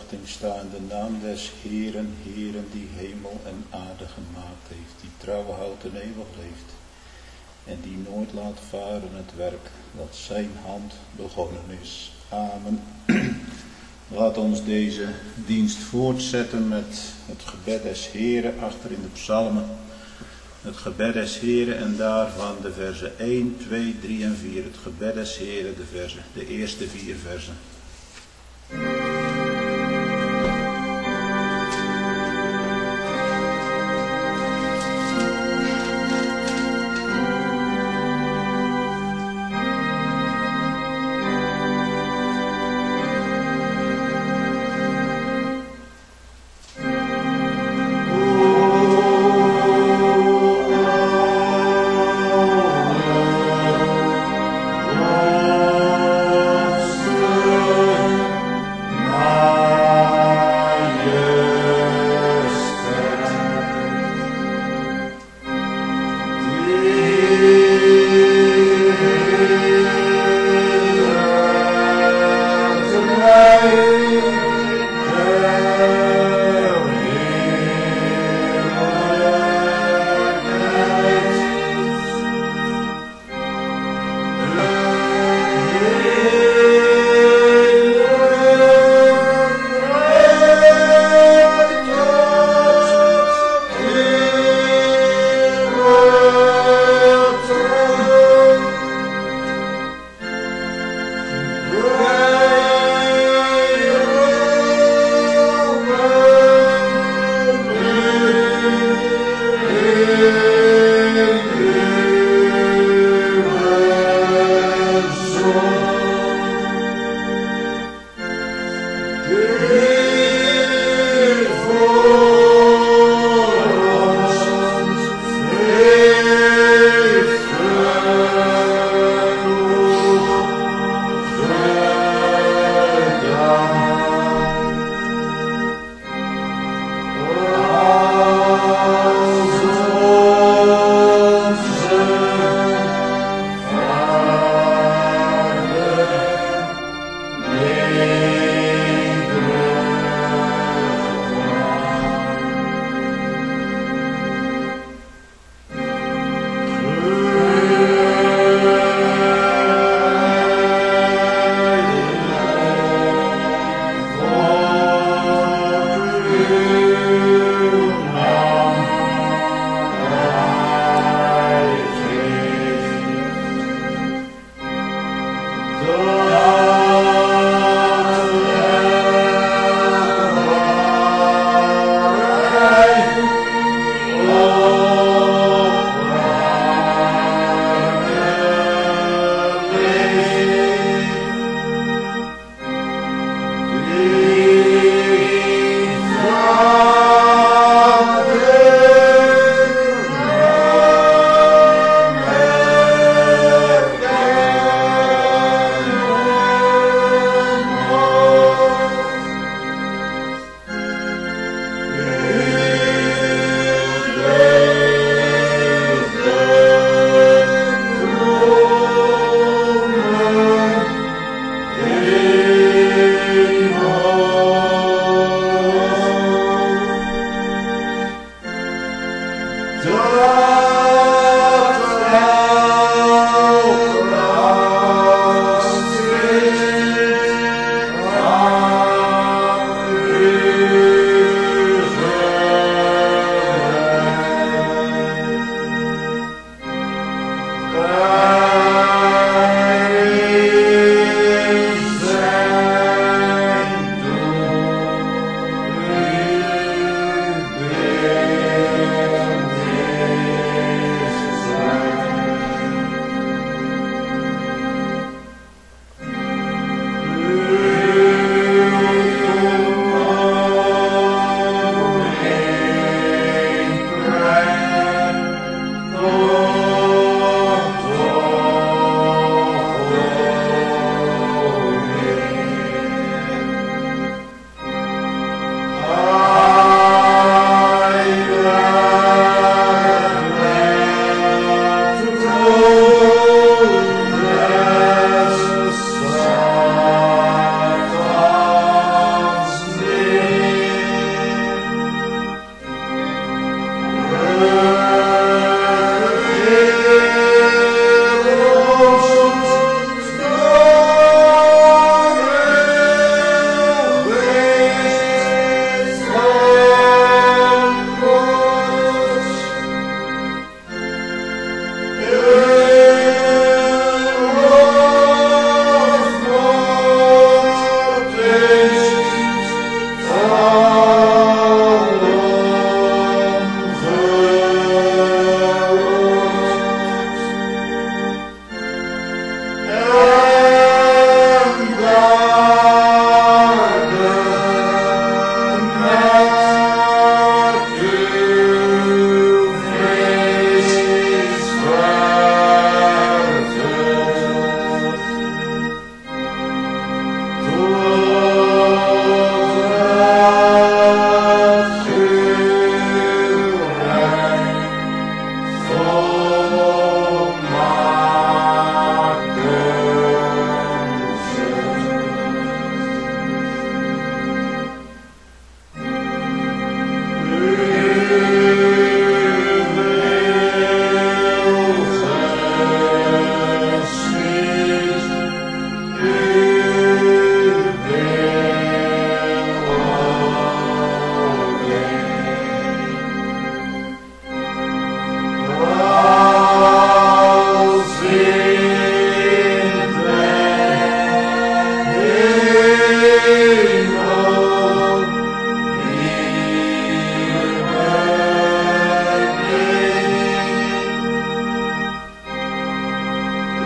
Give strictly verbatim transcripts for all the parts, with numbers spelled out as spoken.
verwachting sta in de naam des Heeren, Heeren die hemel en aarde gemaakt heeft, die trouw houdt en eeuwig leeft, en die nooit laat varen het werk dat zijn hand begonnen is. Amen. Laat ons deze dienst voortzetten met het gebed des Heeren achter in de psalmen. Het gebed des Heeren en daarvan de versen één, twee, drie en vier. Het gebed des Heeren, de versen, de eerste vier versen. Oh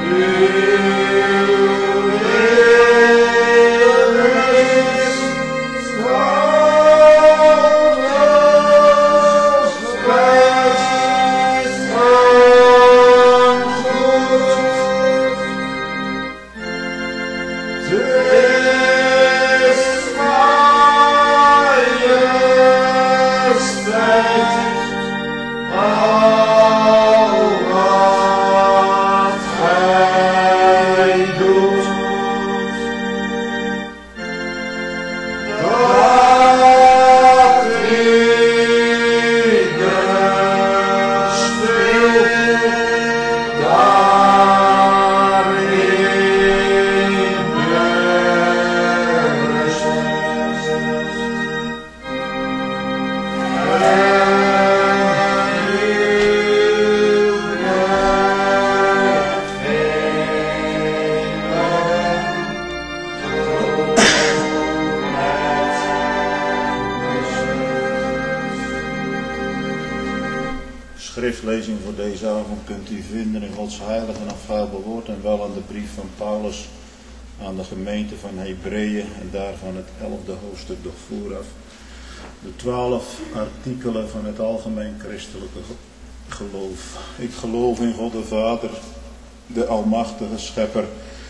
schriftlezing voor deze avond kunt u vinden in Gods heilige en afvalbare woord en wel aan de brief van Paulus aan de gemeente van Hebreeën en daarvan het elfde hoofdstuk nog vooraf. De twaalf artikelen van het algemeen christelijke geloof. Ik geloof in God de Vader, de almachtige schepper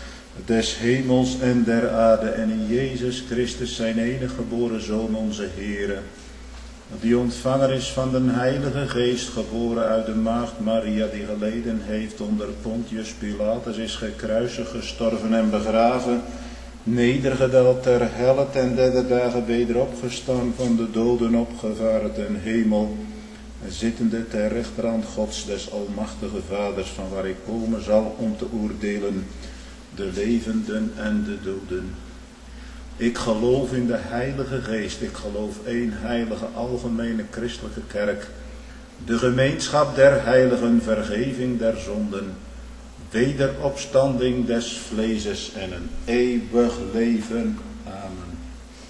des hemels en der aarde en in Jezus Christus zijn enige geboren Zoon onze Heere, die ontvanger is van de Heilige Geest, geboren uit de maagd Maria, die geleden heeft onder Pontius Pilatus, is gekruisigd, gestorven en begraven, nedergedaald ter helle, ten derde dagen weder opgestaan, van de doden opgevaren ten hemel, zittende ter rechterhand Gods des almachtige Vaders, van waar ik komen zal om te oordelen de levenden en de doden. Ik geloof in de Heilige Geest, ik geloof één heilige algemene christelijke kerk, de gemeenschap der heiligen, vergeving der zonden, wederopstanding des vleeses en een eeuwig leven. Amen.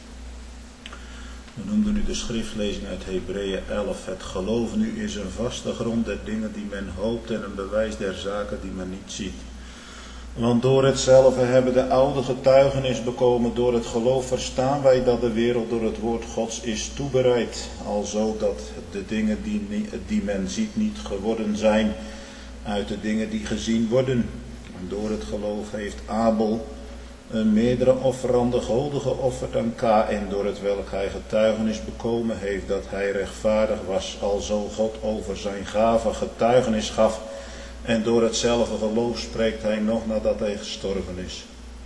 We noemden nu de schriftlezing uit Hebreeën elf. Het geloof nu is een vaste grond der dingen die men hoopt en een bewijs der zaken die men niet ziet. Want door hetzelfde hebben de oude getuigenis bekomen, door het geloof verstaan wij dat de wereld door het woord Gods is toebereid, alzo dat de dingen die, die men ziet niet geworden zijn uit de dingen die gezien worden. En door het geloof heeft Abel een meerdere offerande gode geofferd aan Kaïn, door het welk hij getuigenis bekomen heeft dat hij rechtvaardig was, alzo God over zijn gave getuigenis gaf. En door hetzelfde geloof spreekt hij nog nadat hij gestorven is.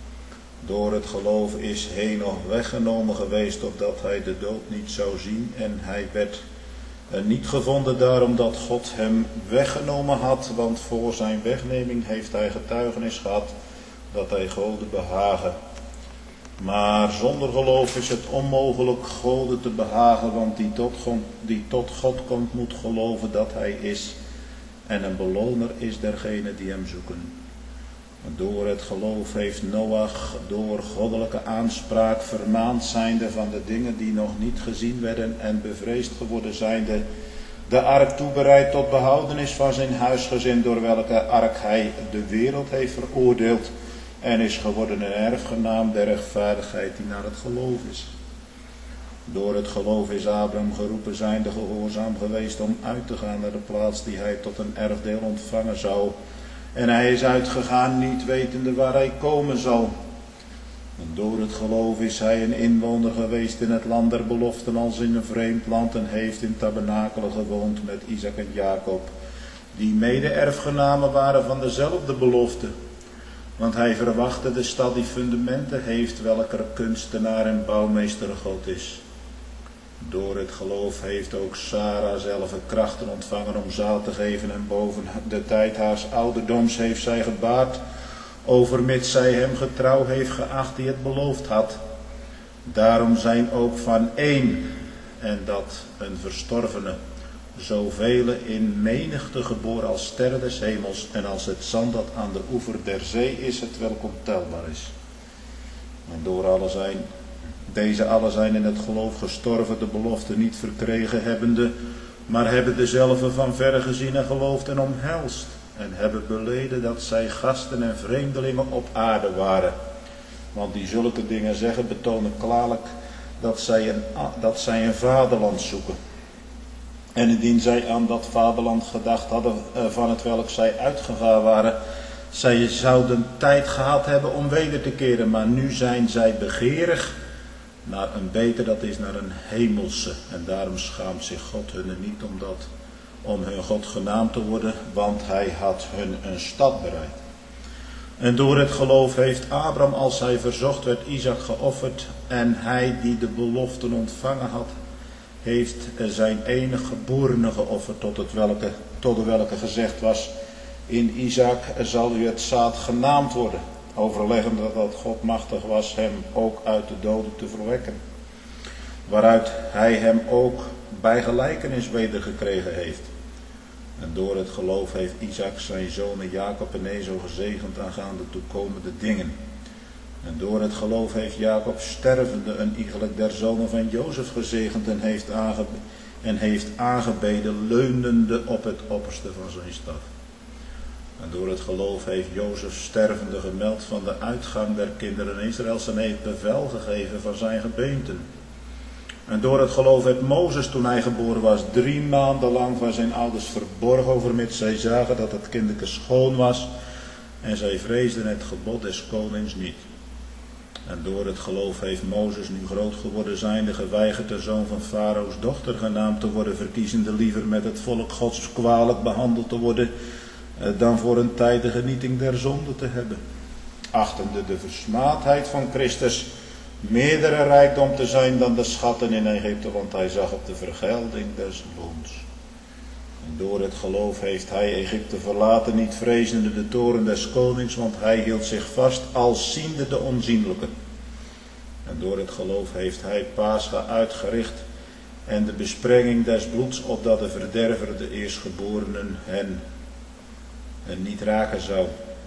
Door het geloof is Henoch weggenomen geweest, opdat hij de dood niet zou zien. En hij werd niet gevonden daarom dat God hem weggenomen had. Want voor zijn wegneming heeft hij getuigenis gehad dat hij Gode behagen. Maar zonder geloof is het onmogelijk Gode te behagen, want die tot God, die tot God komt moet geloven dat hij is. En een beloner is dergene die hem zoeken. Door het geloof heeft Noach door goddelijke aanspraak vermaand zijnde van de dingen die nog niet gezien werden en bevreesd geworden zijnde, de ark toebereid tot behoudenis van zijn huisgezin, door welke ark hij de wereld heeft veroordeeld en is geworden een erfgenaam der rechtvaardigheid die naar het geloof is. Door het geloof is Abraham geroepen zijnde gehoorzaam geweest om uit te gaan naar de plaats die hij tot een erfdeel ontvangen zou. En hij is uitgegaan niet wetende waar hij komen zal. En door het geloof is hij een inwoner geweest in het land der beloften als in een vreemd land en heeft in tabernakelen gewoond met Isaac en Jacob, die mede erfgenamen waren van dezelfde belofte. Want hij verwachtte de stad die fundamenten heeft, welker kunstenaar en bouwmeester God is. Door het geloof heeft ook Sarah zelf krachten ontvangen om zaad te geven en boven de tijd haars ouderdoms heeft zij gebaard, overmits zij hem getrouw heeft geacht die het beloofd had. Daarom zijn ook van één, en dat een verstorvene, zoveel in menigte geboren als sterren des hemels en als het zand dat aan de oever der zee is, het welk ontelbaar is. En door alle zijn, deze alle zijn in het geloof gestorven, de belofte niet verkregen hebbende, maar hebben dezelfde van verre gezien en geloofd en omhelst, en hebben beleden dat zij gasten en vreemdelingen op aarde waren. Want die zulke dingen zeggen betonen klaarlijk dat zij een, dat zij een vaderland zoeken. En indien zij aan dat vaderland gedacht hadden van het welk zij uitgegaan waren, zij zouden tijd gehad hebben om weder te keren, maar nu zijn zij begeerig naar een beter, dat is naar een hemelse. En daarom schaamt zich God hun niet om, dat, om hun God genaamd te worden, want hij had hun een stad bereid. En door het geloof heeft Abraham, als hij verzocht werd, Isaac geofferd. En hij die de beloften ontvangen had, heeft zijn enige geborene geofferd, tot, het welke, tot de welke gezegd was: in Isaac zal u het zaad genaamd worden. Overleggend dat God machtig was hem ook uit de doden te verwekken. Waaruit hij hem ook bij gelijkenis wedergekregen heeft. En door het geloof heeft Isaac zijn zonen Jacob en Ezo gezegend aangaande toekomende dingen. En door het geloof heeft Jacob stervende een iegelijk der zonen van Jozef gezegend en heeft, aange, en heeft aangebeden leunende op het opperste van zijn staf. En door het geloof heeft Jozef stervende gemeld van de uitgang der kinderen Israëls en heeft bevel gegeven van zijn gebeenten. En door het geloof heeft Mozes, toen hij geboren was, drie maanden lang van zijn ouders verborgen, overmits zij zagen dat het kindeke schoon was en zij vreesden het gebod des konings niet. En door het geloof heeft Mozes, nu groot geworden zijnde, geweigerd de zoon van Farao's dochter genaamd te worden, verkiezende liever met het volk Gods kwalijk behandeld te worden, dan voor een tijd de genieting der zonde te hebben. Achtende de versmaadheid van Christus meerdere rijkdom te zijn dan de schatten in Egypte, want hij zag op de vergelding des loons. En door het geloof heeft hij Egypte verlaten, niet vrezende de toren des konings, want hij hield zich vast als ziende de onzienlijke. En door het geloof heeft hij Pascha uitgericht en de besprenging des bloeds, opdat de verderver de eerstgeborenen hen en niet raken zou.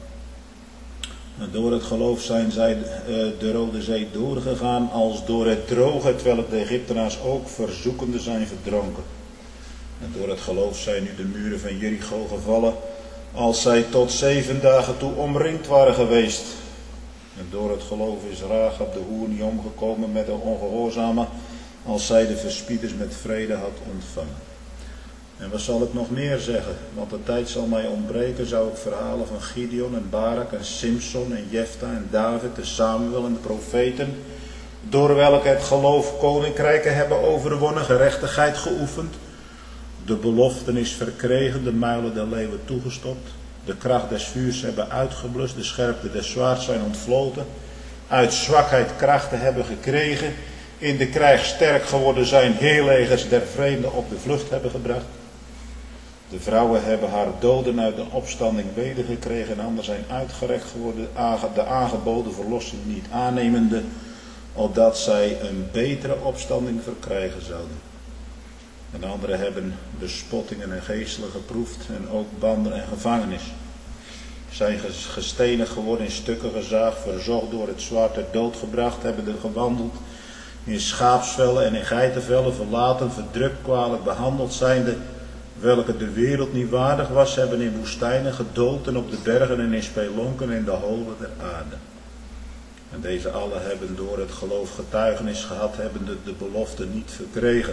En door het geloof zijn zij de Rode Zee doorgegaan als door het droge, terwijl de Egyptenaars ook verzoekende zijn verdronken. En door het geloof zijn nu de muren van Jericho gevallen, als zij tot zeven dagen toe omringd waren geweest. En door het geloof is Rahab de hoer niet omgekomen met de ongehoorzamen, als zij de verspieders met vrede had ontvangen. En wat zal ik nog meer zeggen? Want de tijd zal mij ontbreken, zou ik verhalen van Gideon en Barak en Simson en Jefta en David en Samuel en de profeten, door welke het geloof koninkrijken hebben overwonnen, gerechtigheid geoefend, de beloften is verkregen, de muilen der leeuwen toegestopt, de kracht des vuurs hebben uitgeblust, de scherpte des zwaards zijn ontvloten, uit zwakheid krachten hebben gekregen, in de krijg sterk geworden zijn, heerlegers der vreemden op de vlucht hebben gebracht. De vrouwen hebben haar doden uit de opstanding wedergekregen en anderen zijn uitgerekt geworden, de aangeboden verlossing niet aannemende, opdat zij een betere opstanding verkrijgen zouden. En anderen hebben bespottingen en geestelen geproefd en ook banden en gevangenis. Zijn gestenigd geworden, in stukken gezaagd, verzocht door het zwaard ter dood gebracht, hebben er gewandeld in schaapsvellen en in geitenvellen, verlaten, verdrukt, kwalijk behandeld zijnde, welke de wereld niet waardig was, hebben in woestijnen gedood en op de bergen en in spelonken in de holen der aarde. En deze allen hebben door het geloof getuigenis gehad, hebben de, de belofte niet verkregen.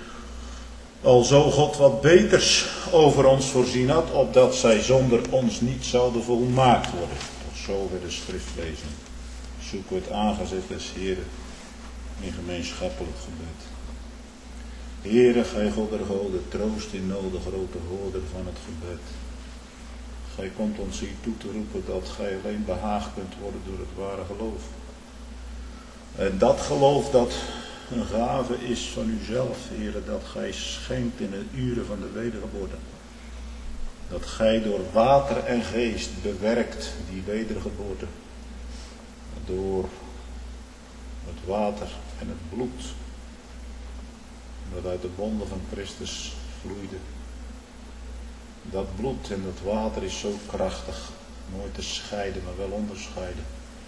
Alzo God wat beters over ons voorzien had, opdat zij zonder ons niet zouden volmaakt worden. Tot zover de schriftlezing. Zoeken we het aangezicht des Heren in gemeenschappelijk gebed. Heere, gij God der goden, troost in nood, grote hoorder van het gebed. Gij komt ons hier toe te roepen dat gij alleen behaagd kunt worden door het ware geloof. En dat geloof dat een gave is van uzelf, Heere, dat gij schenkt in de uren van de wedergeboorte. Dat gij door water en geest bewerkt die wedergeboorte. Door het water en het bloed dat uit de wonden van Christus vloeide. Dat bloed en dat water is zo krachtig, nooit te scheiden, maar wel onderscheiden.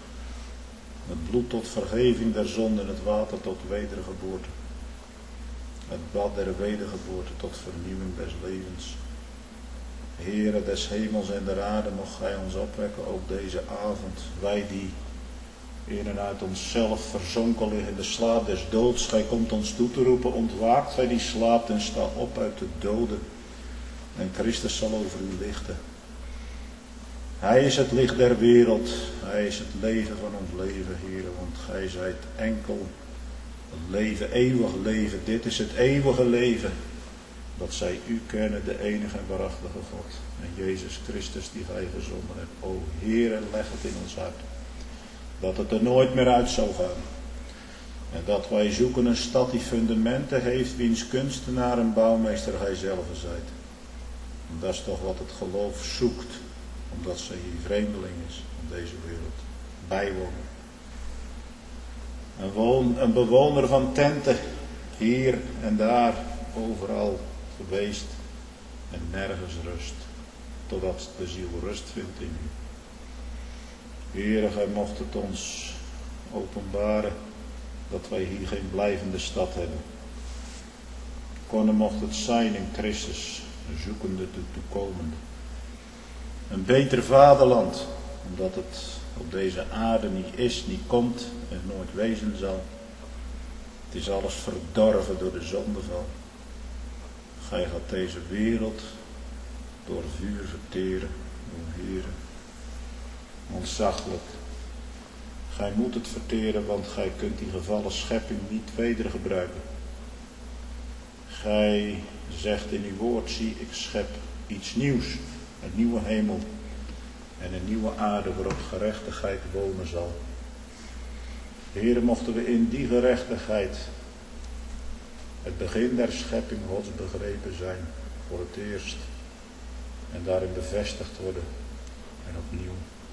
Het bloed tot vergeving der zonde en het water tot wedergeboorte. Het bad der wedergeboorte tot vernieuwing des levens. Heere des hemels en der aarde, mocht gij ons opwekken, ook deze avond. Wij die in en uit onszelf verzonken liggen in de slaap des doods. Gij komt ons toe te roepen, ontwaakt gij die slaapt en sta op uit de doden. En Christus zal over u lichten. Hij is het licht der wereld. Hij is het leven van ons leven, Heere. Want gij zijt enkel leven, eeuwig leven. Dit is het eeuwige leven. Dat zij u kennen, de enige en waarachtige God. En Jezus Christus die gij gezonden hebt. O Heere, leg het in ons hart. Dat het er nooit meer uit zal gaan. En dat wij zoeken een stad die fundamenten heeft, wiens kunstenaar en bouwmeester gij zelf zijt. En dat is toch wat het geloof zoekt. Omdat zij hier vreemdeling is op deze wereld. Bijwoner. Een, woon, een bewoner van tenten. Hier en daar. Overal geweest. En nergens rust. Totdat de ziel rust vindt in u. Heere, gij mocht het ons openbaren. Dat wij hier geen blijvende stad hebben. Konne mocht het zijn in Christus. Zoekende de toekomende. Een beter vaderland, omdat het op deze aarde niet is, niet komt en nooit wezen zal. Het is alles verdorven door de zondeval. Gij gaat deze wereld door vuur verteren, o Heere. Ontzaglijk. Gij moet het verteren, want gij kunt die gevallen schepping niet wedergebruiken. Gij zegt in uw woord, zie ik schep iets nieuws. Een nieuwe hemel en een nieuwe aarde waarop gerechtigheid wonen zal. Heere, mochten we in die gerechtigheid het begin der schepping Gods begrepen zijn voor het eerst en daarin bevestigd worden en opnieuw.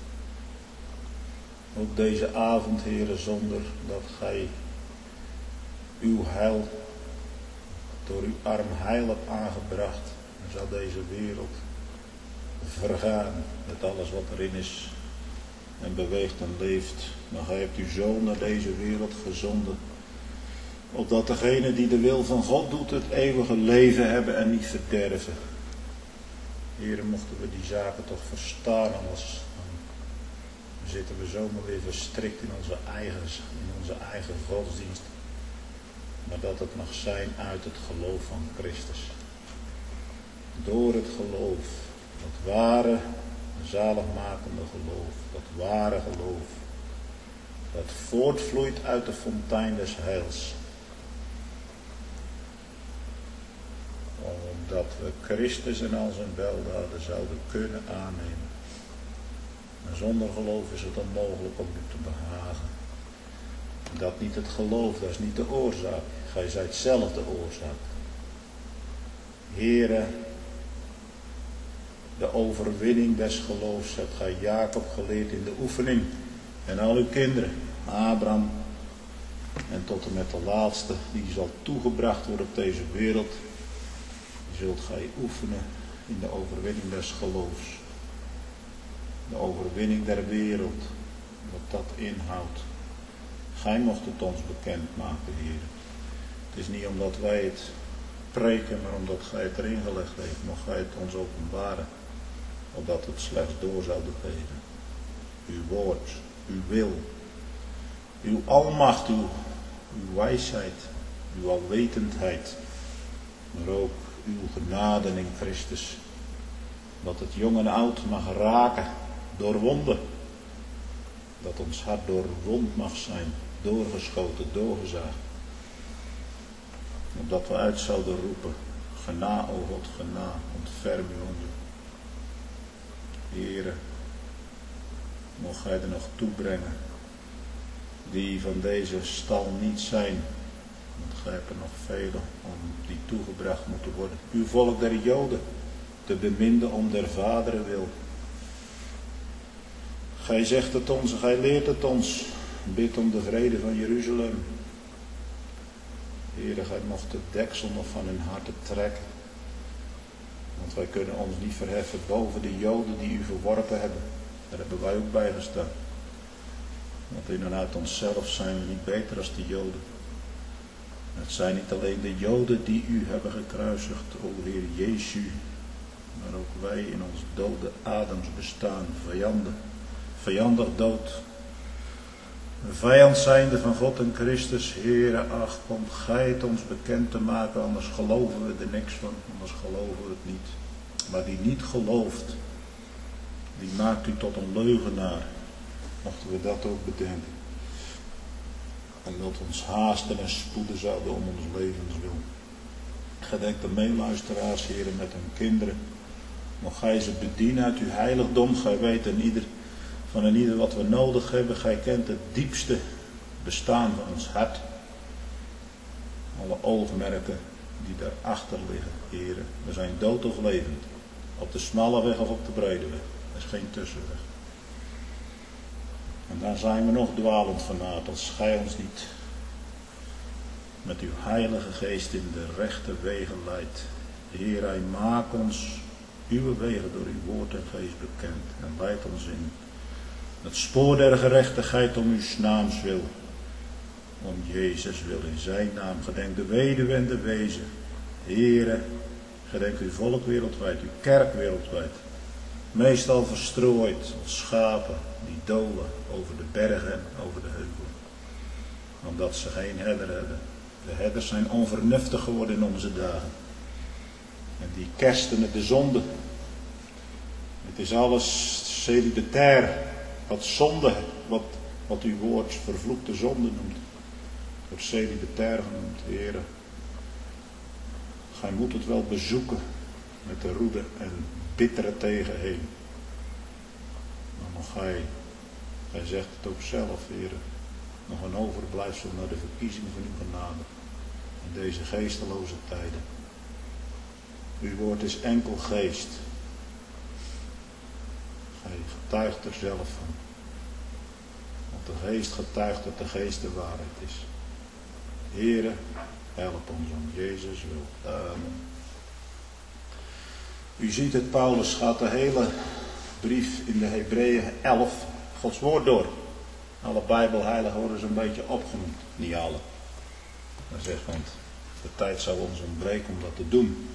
Ook deze avond, Heere, zonder dat gij uw heil door uw arm heil hebt aangebracht, dan zal deze wereld vergaan met alles wat erin is en beweegt en leeft. Maar gij hebt uw zoon naar deze wereld gezonden, opdat degene die de wil van God doet het eeuwige leven hebben en niet verderven. Heere, mochten we die zaken toch verstaan, anders dan zitten we zomaar weer verstrikt in onze eigen, in onze eigen godsdienst. Maar dat het mag zijn uit het geloof van Christus. Door het geloof. Dat ware, zaligmakende geloof. Dat ware geloof. Dat voortvloeit uit de fontein des heils. Omdat we Christus en al zijn weldaden zouden kunnen aannemen. En zonder geloof is het onmogelijk om u te behagen. Dat niet het geloof, dat is niet de oorzaak. Gij zijt zelf de oorzaak. Heere, de overwinning des geloofs hebt gij Jacob geleerd in de oefening. En al uw kinderen, Abraham en tot en met de laatste, die zal toegebracht worden op deze wereld. Die zult gij oefenen in de overwinning des geloofs. De overwinning der wereld, wat dat inhoudt. Gij mocht het ons bekend maken, Heer. Het is niet omdat wij het preken, maar omdat gij het erin gelegd heeft. Mocht gij het ons openbaren, opdat het slechts door zouden geven. Uw woord, uw wil, uw almacht, uw, uw wijsheid, uw alwetendheid, maar ook uw genade in Christus. Dat het jong en oud mag raken, doorwonden. Dat ons hart doorwond mag zijn, doorgeschoten, doorgezaagd. Opdat we uit zouden roepen, gena, o God, gena, ontferm u ons. Heere, mocht gij er nog toebrengen, die van deze stal niet zijn, want gij hebt er nog velen om die toegebracht moeten worden. Uw volk der Joden, te beminden om der vaderen wil. Gij zegt het ons, gij leert het ons, bid om de vrede van Jeruzalem. Heere, gij mocht het deksel nog van hun harten trekken. Want wij kunnen ons niet verheffen boven de Joden die u verworpen hebben. Daar hebben wij ook bij gestaan. Want in en uit onszelf zijn we niet beter als de Joden. Het zijn niet alleen de Joden die u hebben gekruisigd, o Heer Jezus. maar ook wij in ons dode adems bestaan, vijanden, vijandig dood. Een vijand zijnde van God en Christus, Heere, ach, komt gij het ons bekend te maken, anders geloven we er niks van, anders geloven we het niet. Maar die niet gelooft, die maakt u tot een leugenaar. Mochten we dat ook bedenken. En dat ons haasten en spoeden zouden om ons levenswil. Gedenk de meeluisteraars, Heere, met hun kinderen. Mocht gij ze bedienen uit uw heiligdom. Gij weet en ieder, van en ieder wat we nodig hebben. Gij kent het diepste bestaan van ons hart. Alle oogmerken die daarachter liggen, Heere. We zijn dood of levend. Op de smalle weg of op de brede weg. Er is geen tussenweg. En daar zijn we nog dwalend vanavond, als gij ons niet met uw heilige geest in de rechte wegen leidt. Heer, hij maakt ons uw wegen door uw woord en geest bekend en leidt ons in het spoor der gerechtigheid om uw naams wil, om Jezus wil, in zijn naam. Gedenk de weduwe en de wezen. Heere, gedenk uw volk wereldwijd, uw kerk wereldwijd. Meestal verstrooid als schapen die dolen over de bergen en over de heuvelen. Omdat ze geen herder hebben. De herders zijn onvernuftig geworden in onze dagen. En die kersten met de zonde. Het is alles celibatair. Wat zonde, wat, wat uw woord vervloekte zonde noemt. Wordt celibatair genoemd, Heere. Gij moet het wel bezoeken met de roede en bittere tegenheen. Maar nog gij, gij zegt het ook zelf, Heere, nog een overblijfsel naar de verkiezing van uw genade in deze geesteloze tijden. Uw woord is enkel geest. Gij getuigt er zelf van. Want de geest getuigt dat de geest de waarheid is. Heere, help ons om Jezus wil. Amen. U ziet het, Paulus gaat de hele brief in de Hebreeën elf Gods woord door. Alle Bijbelheiligen worden zo'n beetje opgenoemd. Niet alle. Dat zegt, want de tijd zou ons ontbreken om dat te doen.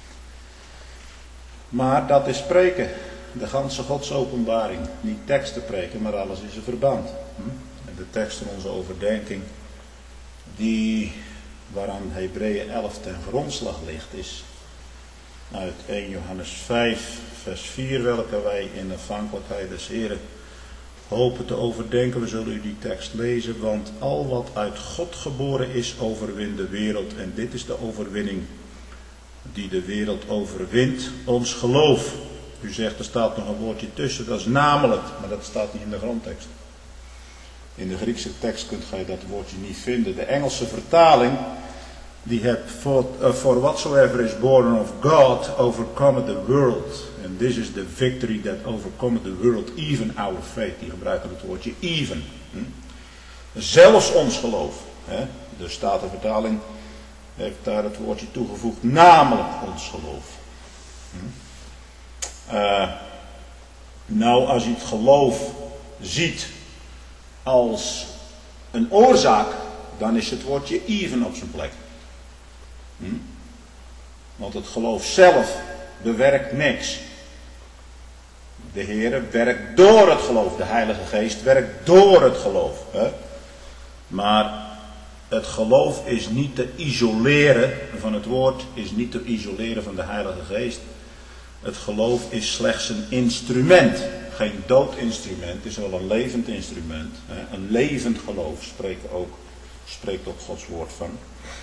Maar dat is spreken. De ganse Godsopenbaring. Niet teksten preken, maar alles is een verband. En de tekst van onze overdenking, die waaraan Hebreeën elf ten grondslag ligt, is uit eerste Johannes vijf, vers vier, welke wij in afhankelijkheid des Heren hopen te overdenken. We zullen u die tekst lezen, want al wat uit God geboren is, overwint de wereld. En dit is de overwinning die de wereld overwint, ons geloof. U zegt, er staat nog een woordje tussen, dat is namelijk, maar dat staat niet in de grondtekst. In de Griekse tekst kunt gij dat woordje niet vinden. De Engelse vertaling, die hebt for, uh, for whatsoever is born of God overcometh the world. And this is the victory that overcometh the world, even our faith. Die gebruiken het woordje even. Hm? Zelfs ons geloof. Hè? De Statenvertaling heeft daar het woordje toegevoegd, namelijk ons geloof. Hm? Uh, nou, als je het geloof ziet als een oorzaak, dan is het woordje even op zijn plek. Hm? Want het geloof zelf bewerkt niks. De Heere werkt door het geloof. De Heilige Geest werkt door het geloof. Hè? Maar het geloof is niet te isoleren van het woord, is niet te isoleren van de Heilige Geest. Het geloof is slechts een instrument. Geen dood instrument, het is wel een levend instrument. Hè? Een levend geloof spreekt ook, spreekt ook Gods woord van.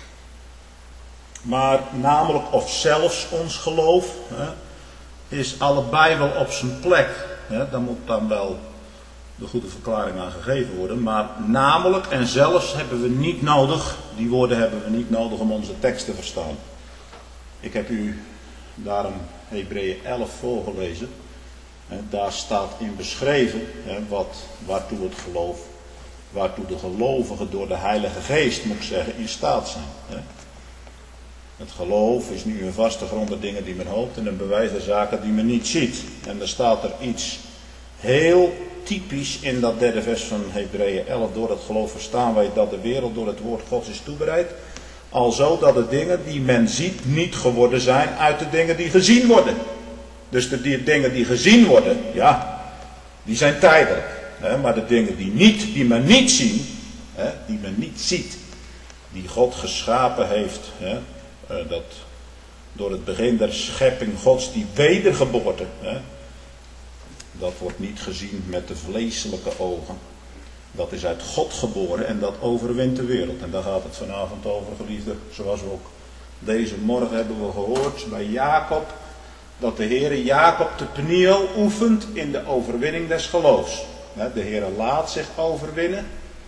Maar namelijk of zelfs ons geloof, hè, is allebei wel op zijn plek. Hè? Daar moet dan wel de goede verklaring aan gegeven worden. Maar namelijk en zelfs hebben we niet nodig, die woorden hebben we niet nodig om onze tekst te verstaan. Ik heb u daarom Hebreeën elf voorgelezen. Daar staat in beschreven wat, waartoe het geloof, waartoe de gelovigen door de Heilige Geest, moet ik zeggen, in staat zijn. Het geloof is nu een vaste grond der dingen die men hoopt en een bewijs der zaken die men niet ziet. En er staat er iets heel typisch in dat derde vers van Hebreeën elf. Door het geloof verstaan wij dat de wereld door het woord Gods is toebereid. Alzo dat de dingen die men ziet niet geworden zijn uit de dingen die gezien worden. Dus de die dingen die gezien worden, ja, die zijn tijdelijk. Hè, maar de dingen die, niet, die men niet zien, hè, die men niet ziet, die God geschapen heeft, hè, dat door het begin der schepping Gods, die wedergeboorte, hè, dat wordt niet gezien met de vleeselijke ogen. Dat is uit God geboren en dat overwint de wereld. En daar gaat het vanavond over, geliefde. Zoals we ook deze morgen hebben we gehoord bij Jacob. Dat de Heere Jacob te Peniel oefent in de overwinning des geloofs. De Heere laat zich overwinnen.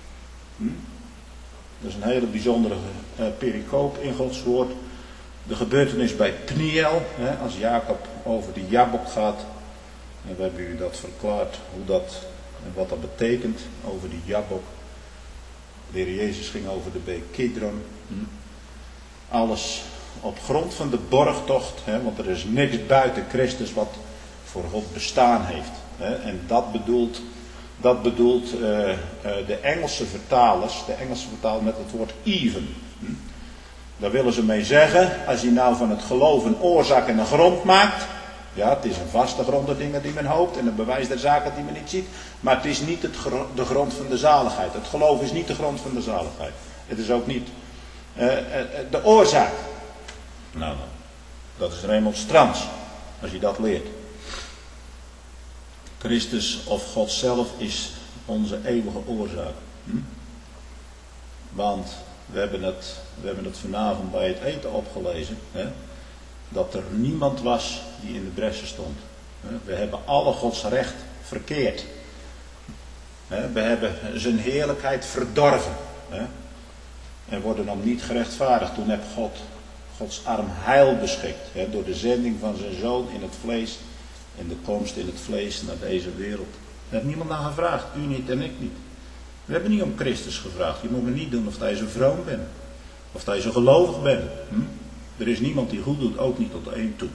Dat is een hele bijzondere pericoop in Gods woord. De gebeurtenis bij Peniel, als Jacob over de Jabok gaat. En we hebben u dat verklaard, hoe dat en wat dat betekent over die Jabok. De Heer Jezus ging over de beek Kidron. Alles op grond van de borgtocht, hè, want er is niks buiten Christus wat voor God bestaan heeft. Hè, en dat bedoelt, dat bedoelt uh, uh, de Engelse vertalers, de Engelse vertaler met het woord even. Hm? Daar willen ze mee zeggen, als je nou van het geloof een oorzaak en een grond maakt. Ja, het is een vaste grond der dingen die men hoopt en een bewijs der zaken die men niet ziet. Maar het is niet het gro- de grond van de zaligheid. Het geloof is niet de grond van de zaligheid. Het is ook niet uh, uh, de oorzaak. Nou, dat is remonstrans, als je dat leert. Christus of God zelf is onze eeuwige oorzaak. Hm? Want we hebben, het, we hebben het vanavond bij het eten opgelezen. Hè? Dat er niemand was die in de bressen stond. We hebben alle Gods recht verkeerd. We hebben zijn heerlijkheid verdorven. En worden dan niet gerechtvaardigd. Toen heb God Gods arm heil beschikt. Door de zending van zijn zoon in het vlees. En de komst in het vlees naar deze wereld. Daar heeft niemand naar gevraagd. U niet en ik niet. We hebben niet om Christus gevraagd. Je moet me niet doen of hij zo vroom bent. Of hij zo gelovig bent. Hm? Er is niemand die goed doet, ook niet tot één toe.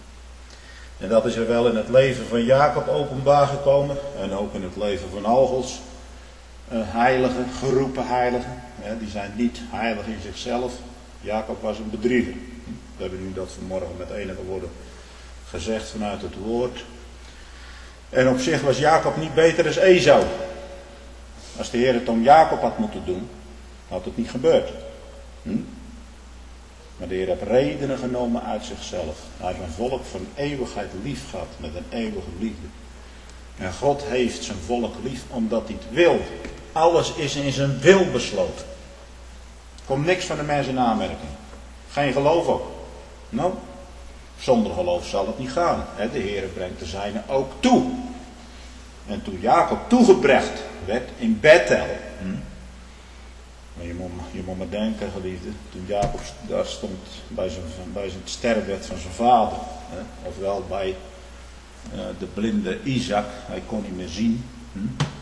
En dat is er wel in het leven van Jacob openbaar gekomen. En ook in het leven van al Gods uh, heiligen, geroepen heiligen. Ja, die zijn niet heilig in zichzelf. Jacob was een bedrieger. We hebben nu dat vanmorgen met enige woorden gezegd vanuit het woord. En op zich was Jacob niet beter dan Esau. Als de Heer het om Jacob had moeten doen, had het niet gebeurd. Hm? Maar de Heer heeft redenen genomen uit zichzelf. Hij heeft een volk van eeuwigheid lief gehad, met een eeuwige liefde. En God heeft zijn volk lief omdat hij het wil. Alles is in zijn wil besloten. Er komt niks van de mens in aanmerking. Geen geloof ook. Nou, zonder geloof zal het niet gaan. De Heer brengt de zijne ook toe. En toen Jacob toegebracht werd in Bethel. Hm? Maar je moet, je moet maar denken, geliefde, toen Jacob daar stond bij zijn, bij zijn sterfbed van zijn vader. Hè, ofwel bij uh, de blinde Isaac, hij kon niet meer zien. Hm?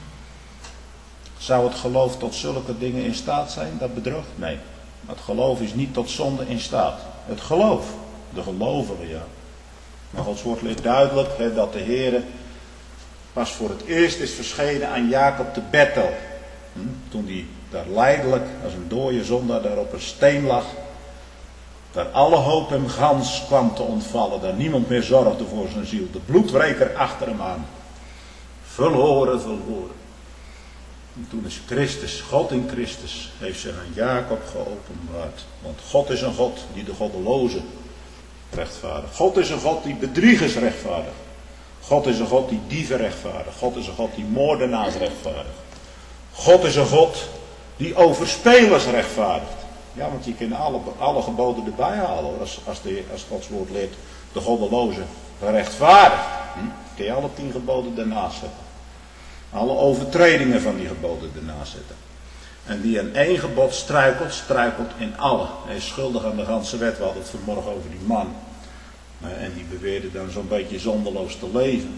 Zou het geloof tot zulke dingen in staat zijn? Dat bedroogt? Nee. Het geloof is niet tot zonde in staat. Het geloof, de gelovigen, ja. Maar Gods woord leert duidelijk hè, dat de Heer pas voor het eerst is verschenen aan Jacob te Bethel. Hm? Toen hij daar lijdelijk als een dode zondaar daar op een steen lag. Daar alle hoop hem gans kwam te ontvallen. Daar niemand meer zorgde voor zijn ziel. De bloedwreker achter hem aan. Verloren, verloren. En toen is Christus, God in Christus, heeft zich aan Jacob geopenbaard. Want God is een God die de goddelozen rechtvaardigt. God is een God die bedriegers rechtvaardigt. God is een God die dieven rechtvaardigt. God is een God die moordenaars rechtvaardigt. God is een God die overspelers rechtvaardigt. Ja, want je kunt alle, alle geboden erbij halen. Als, als, de, als Gods woord leert de goddeloze rechtvaardigt. Hm? Kun je alle tien geboden ernaast zetten. Alle overtredingen van die geboden ernaast zetten. En die aan één gebod struikelt, struikelt in alle. Hij is schuldig aan de ganse wet. We hadden het vanmorgen over die man. En die beweerde dan zo'n beetje zonderloos te leven.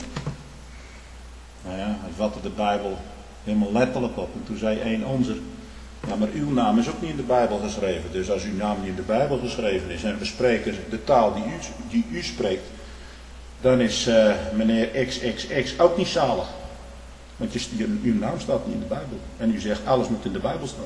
Nou ja, hij vatte de Bijbel helemaal letterlijk op. En toen zei een onzer, ja maar uw naam is ook niet in de Bijbel geschreven. Dus als uw naam niet in de Bijbel geschreven is en we spreken de taal die u, die u spreekt, dan is uh, meneer X X X ook niet zalig. Want je, uw naam staat niet in de Bijbel. En u zegt alles moet in de Bijbel staan.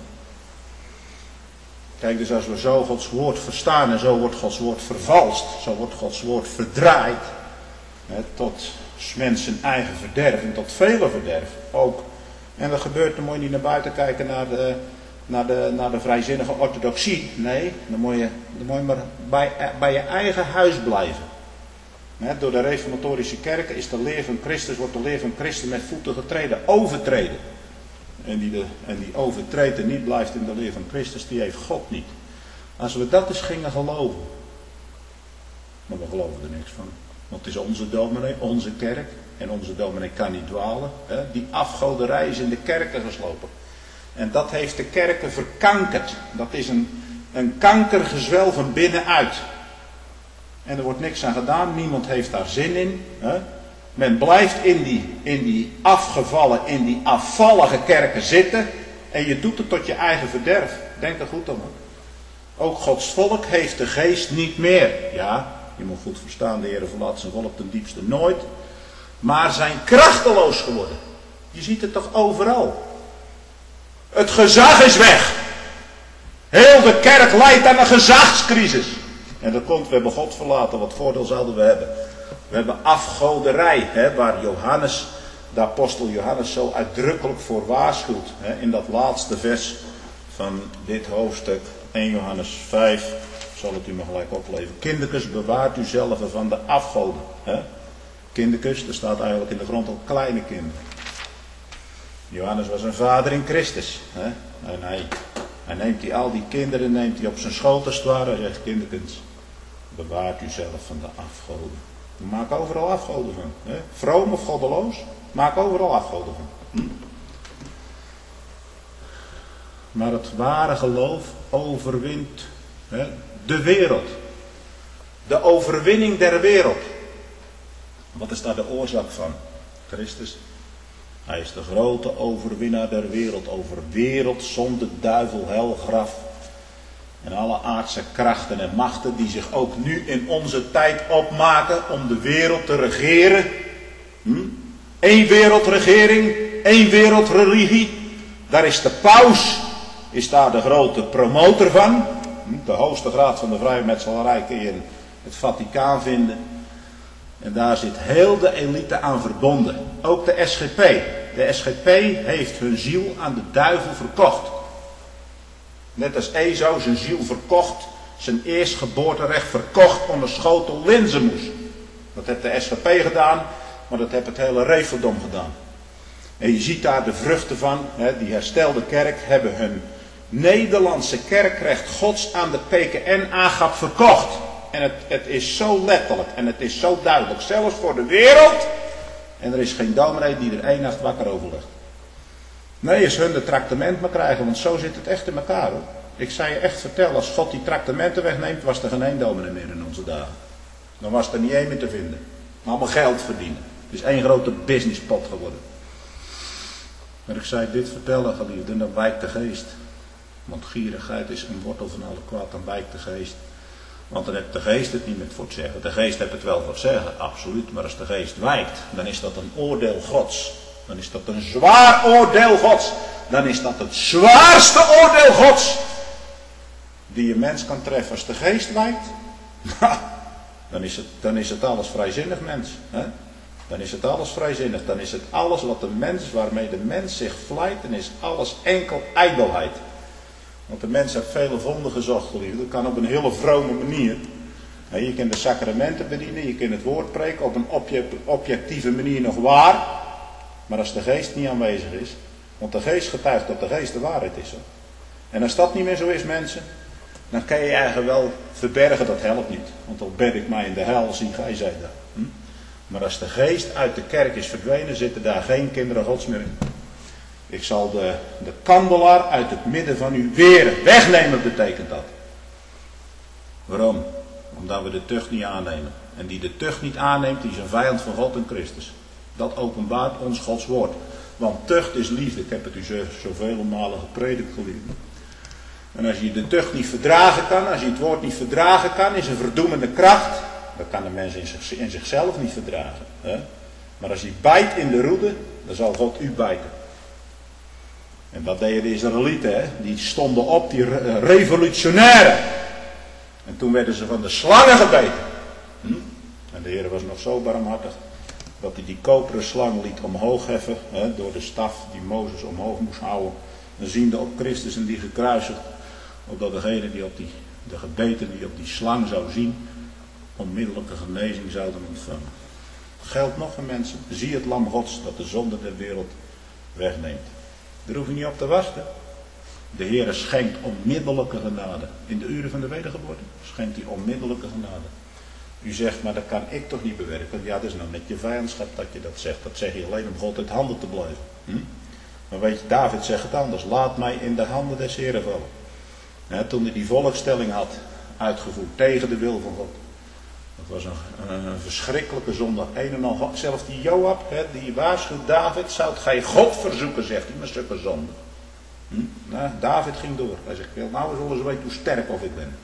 Kijk, dus als we zo Gods woord verstaan en zo wordt Gods woord vervalst, zo wordt Gods woord verdraaid, Hè, tot mensen eigen verderf en tot vele verderf ook. En dat gebeurt, dan moet je niet naar buiten kijken naar de, naar de, naar de vrijzinnige orthodoxie. Nee, dan moet je, dan moet je maar bij, bij je eigen huis blijven. Hè, door de reformatorische kerken is de leer van Christus, wordt de leer van Christus met voeten getreden, overtreden. En die, de, en die overtreedt en niet blijft in de leer van Christus, die heeft God niet. Als we dat eens gingen geloven. Maar we geloven er niks van. Want het is onze dominee, onze kerk. En onze dominee kan niet dwalen. Hè? Die afgoderij is in de kerken geslopen. En dat heeft de kerken verkankerd. Dat is een, een kankergezwel van binnenuit. En er wordt niks aan gedaan. Niemand heeft daar zin in. Hè? Men blijft in die, in die afgevallen, in die afvallige kerken zitten. En je doet het tot je eigen verderf. Denk er goed om. Ook Gods volk heeft de geest niet meer. Ja, je moet goed verstaan, de Heer verlaat zijn volk ten diepste nooit. Maar zijn krachteloos geworden. Je ziet het toch overal. Het gezag is weg. Heel de kerk lijdt aan een gezagscrisis. En dat komt, we hebben God verlaten. Wat voordeel zouden we hebben? We hebben afgoderij, hè, waar Johannes, de apostel Johannes zo uitdrukkelijk voor waarschuwt. Hè, in dat laatste vers van dit hoofdstuk, eerste Johannes vijf, zal het u maar gelijk opleven. Kindertjes, bewaart u zelf van de afgoden. Hè. Kindertjes, er staat eigenlijk in de grond al kleine kinderen. Johannes was een vader in Christus. Hè. En hij, hij neemt die, al die kinderen neemt hij op zijn schoot als het ware. Hij zegt, kindertjes, bewaart u zelf van de afgoden. Maak overal afgoden van. Hè. Vroom of goddeloos, maak overal afgoden van. Hm? Maar het ware geloof overwint, hè, de wereld. De overwinning der wereld. Wat is daar de oorzaak van? Christus. Hij is de grote overwinnaar der wereld. Over wereld, zonde, duivel, hel, graf. En alle aardse krachten en machten die zich ook nu in onze tijd opmaken om de wereld te regeren. Hm? Eén wereldregering, één wereldreligie. Daar is de paus, is daar de grote promotor van. De hoogste graad van de vrijmetselarij kun je in het Vaticaan vinden. En daar zit heel de elite aan verbonden. Ook de S G P. De S G P heeft hun ziel aan de duivel verkocht. Net als Ezo zijn ziel verkocht, zijn eerstgeboorterecht verkocht onder schotel linzenmoes. Dat heeft de S G P gedaan, maar dat heeft het hele Reveldom gedaan. En je ziet daar de vruchten van, hè, die herstelde kerk hebben hun Nederlandse kerkrecht Gods aan de P K N-aagap verkocht. En het, het is zo letterlijk en het is zo duidelijk, zelfs voor de wereld. En er is geen dominee die er één nacht wakker over ligt. Nee, als hun de tractement maar krijgen, want zo zit het echt in elkaar hoor. Ik zou je echt vertellen, als God die tractementen wegneemt, was er geen één dominee meer in onze dagen. Dan was er niet één meer te vinden. Allemaal geld verdienen. Het is één grote businesspot geworden. Maar ik zei dit vertellen, geliefden, dan wijkt de geest. Want gierigheid is een wortel van alle kwaad, dan wijkt de geest. Want dan heeft de geest het niet met voor te zeggen. De geest heeft het wel voor te zeggen, absoluut. Maar als de geest wijkt, dan is dat een oordeel Gods. Dan is dat een zwaar oordeel Gods. Dan is dat het zwaarste oordeel Gods die een mens kan treffen. Als de geest wijkt, dan is het, dan is het alles vrijzinnig mens. Hè? Dan is het alles vrijzinnig. Dan is het alles wat de mens, waarmee de mens zich vlijt, dan is alles enkel ijdelheid. Want de mens heeft vele vonden gezocht, geliefde. Dat kan op een hele vrome manier. Je kunt de sacramenten bedienen, je kunt het woord preken op een objectieve manier nog waar. Maar als de geest niet aanwezig is, want de geest getuigt dat de geest de waarheid is. Hoor. En als dat niet meer zo is, mensen, dan kan je je eigenlijk wel verbergen, dat helpt niet. Want al bed ik mij in de hel, zie gij zij daar. Hm? Maar als de geest uit de kerk is verdwenen, zitten daar geen kinderen Gods meer in. Ik zal de, de kandelaar uit het midden van u weren. Wegnemen betekent dat. Waarom? Omdat we de tucht niet aannemen. En die de tucht niet aanneemt, die is een vijand van God en Christus. Dat openbaart ons Gods woord. Want tucht is liefde. Ik heb het u zo, zoveel malen gepredikt, geliefde. En als je de tucht niet verdragen kan, als je het woord niet verdragen kan, is een verdoemende kracht. Dat kan de mens in, zich, in zichzelf niet verdragen. Hè? Maar als je bijt in de roede, dan zal God u bijten. En dat deden de Israëlieten, hè? Die stonden op, die revolutionairen. En toen werden ze van de slangen gebeten. Hm? En de Heer was nog zo barmhartig dat hij die koperen slang liet omhoog heffen, hè, door de staf die Mozes omhoog moest houden. En ziende op Christus en die gekruisigd, opdat degene die op die, de gebeten die op die slang zou zien, onmiddellijke genezing zouden ontvangen. Geldt nog voor mensen, zie het lam Gods dat de zonde der wereld wegneemt. Daar hoef je niet op te wachten. De Heer schenkt onmiddellijke genade. In de uren van de wedergeboorte schenkt hij onmiddellijke genade. U zegt, maar dat kan ik toch niet bewerken. Ja, dat is nou net je vijandschap dat je dat zegt. Dat zeg je alleen om God uit handen te blijven. Hm? Maar weet je, David zegt het anders. Laat mij in de handen des Heeren vallen. Ja, toen hij die volkstelling had uitgevoerd tegen de wil van God. Dat was een, een, een verschrikkelijke zondag. Een en al, zelfs die Joab, hè, die waarschuwt David, zou gij God verzoeken, zegt hij, met zulke zonde. Hm? Nou, David ging door. Hij zegt, nou zullen ze weten hoe sterk of ik ben.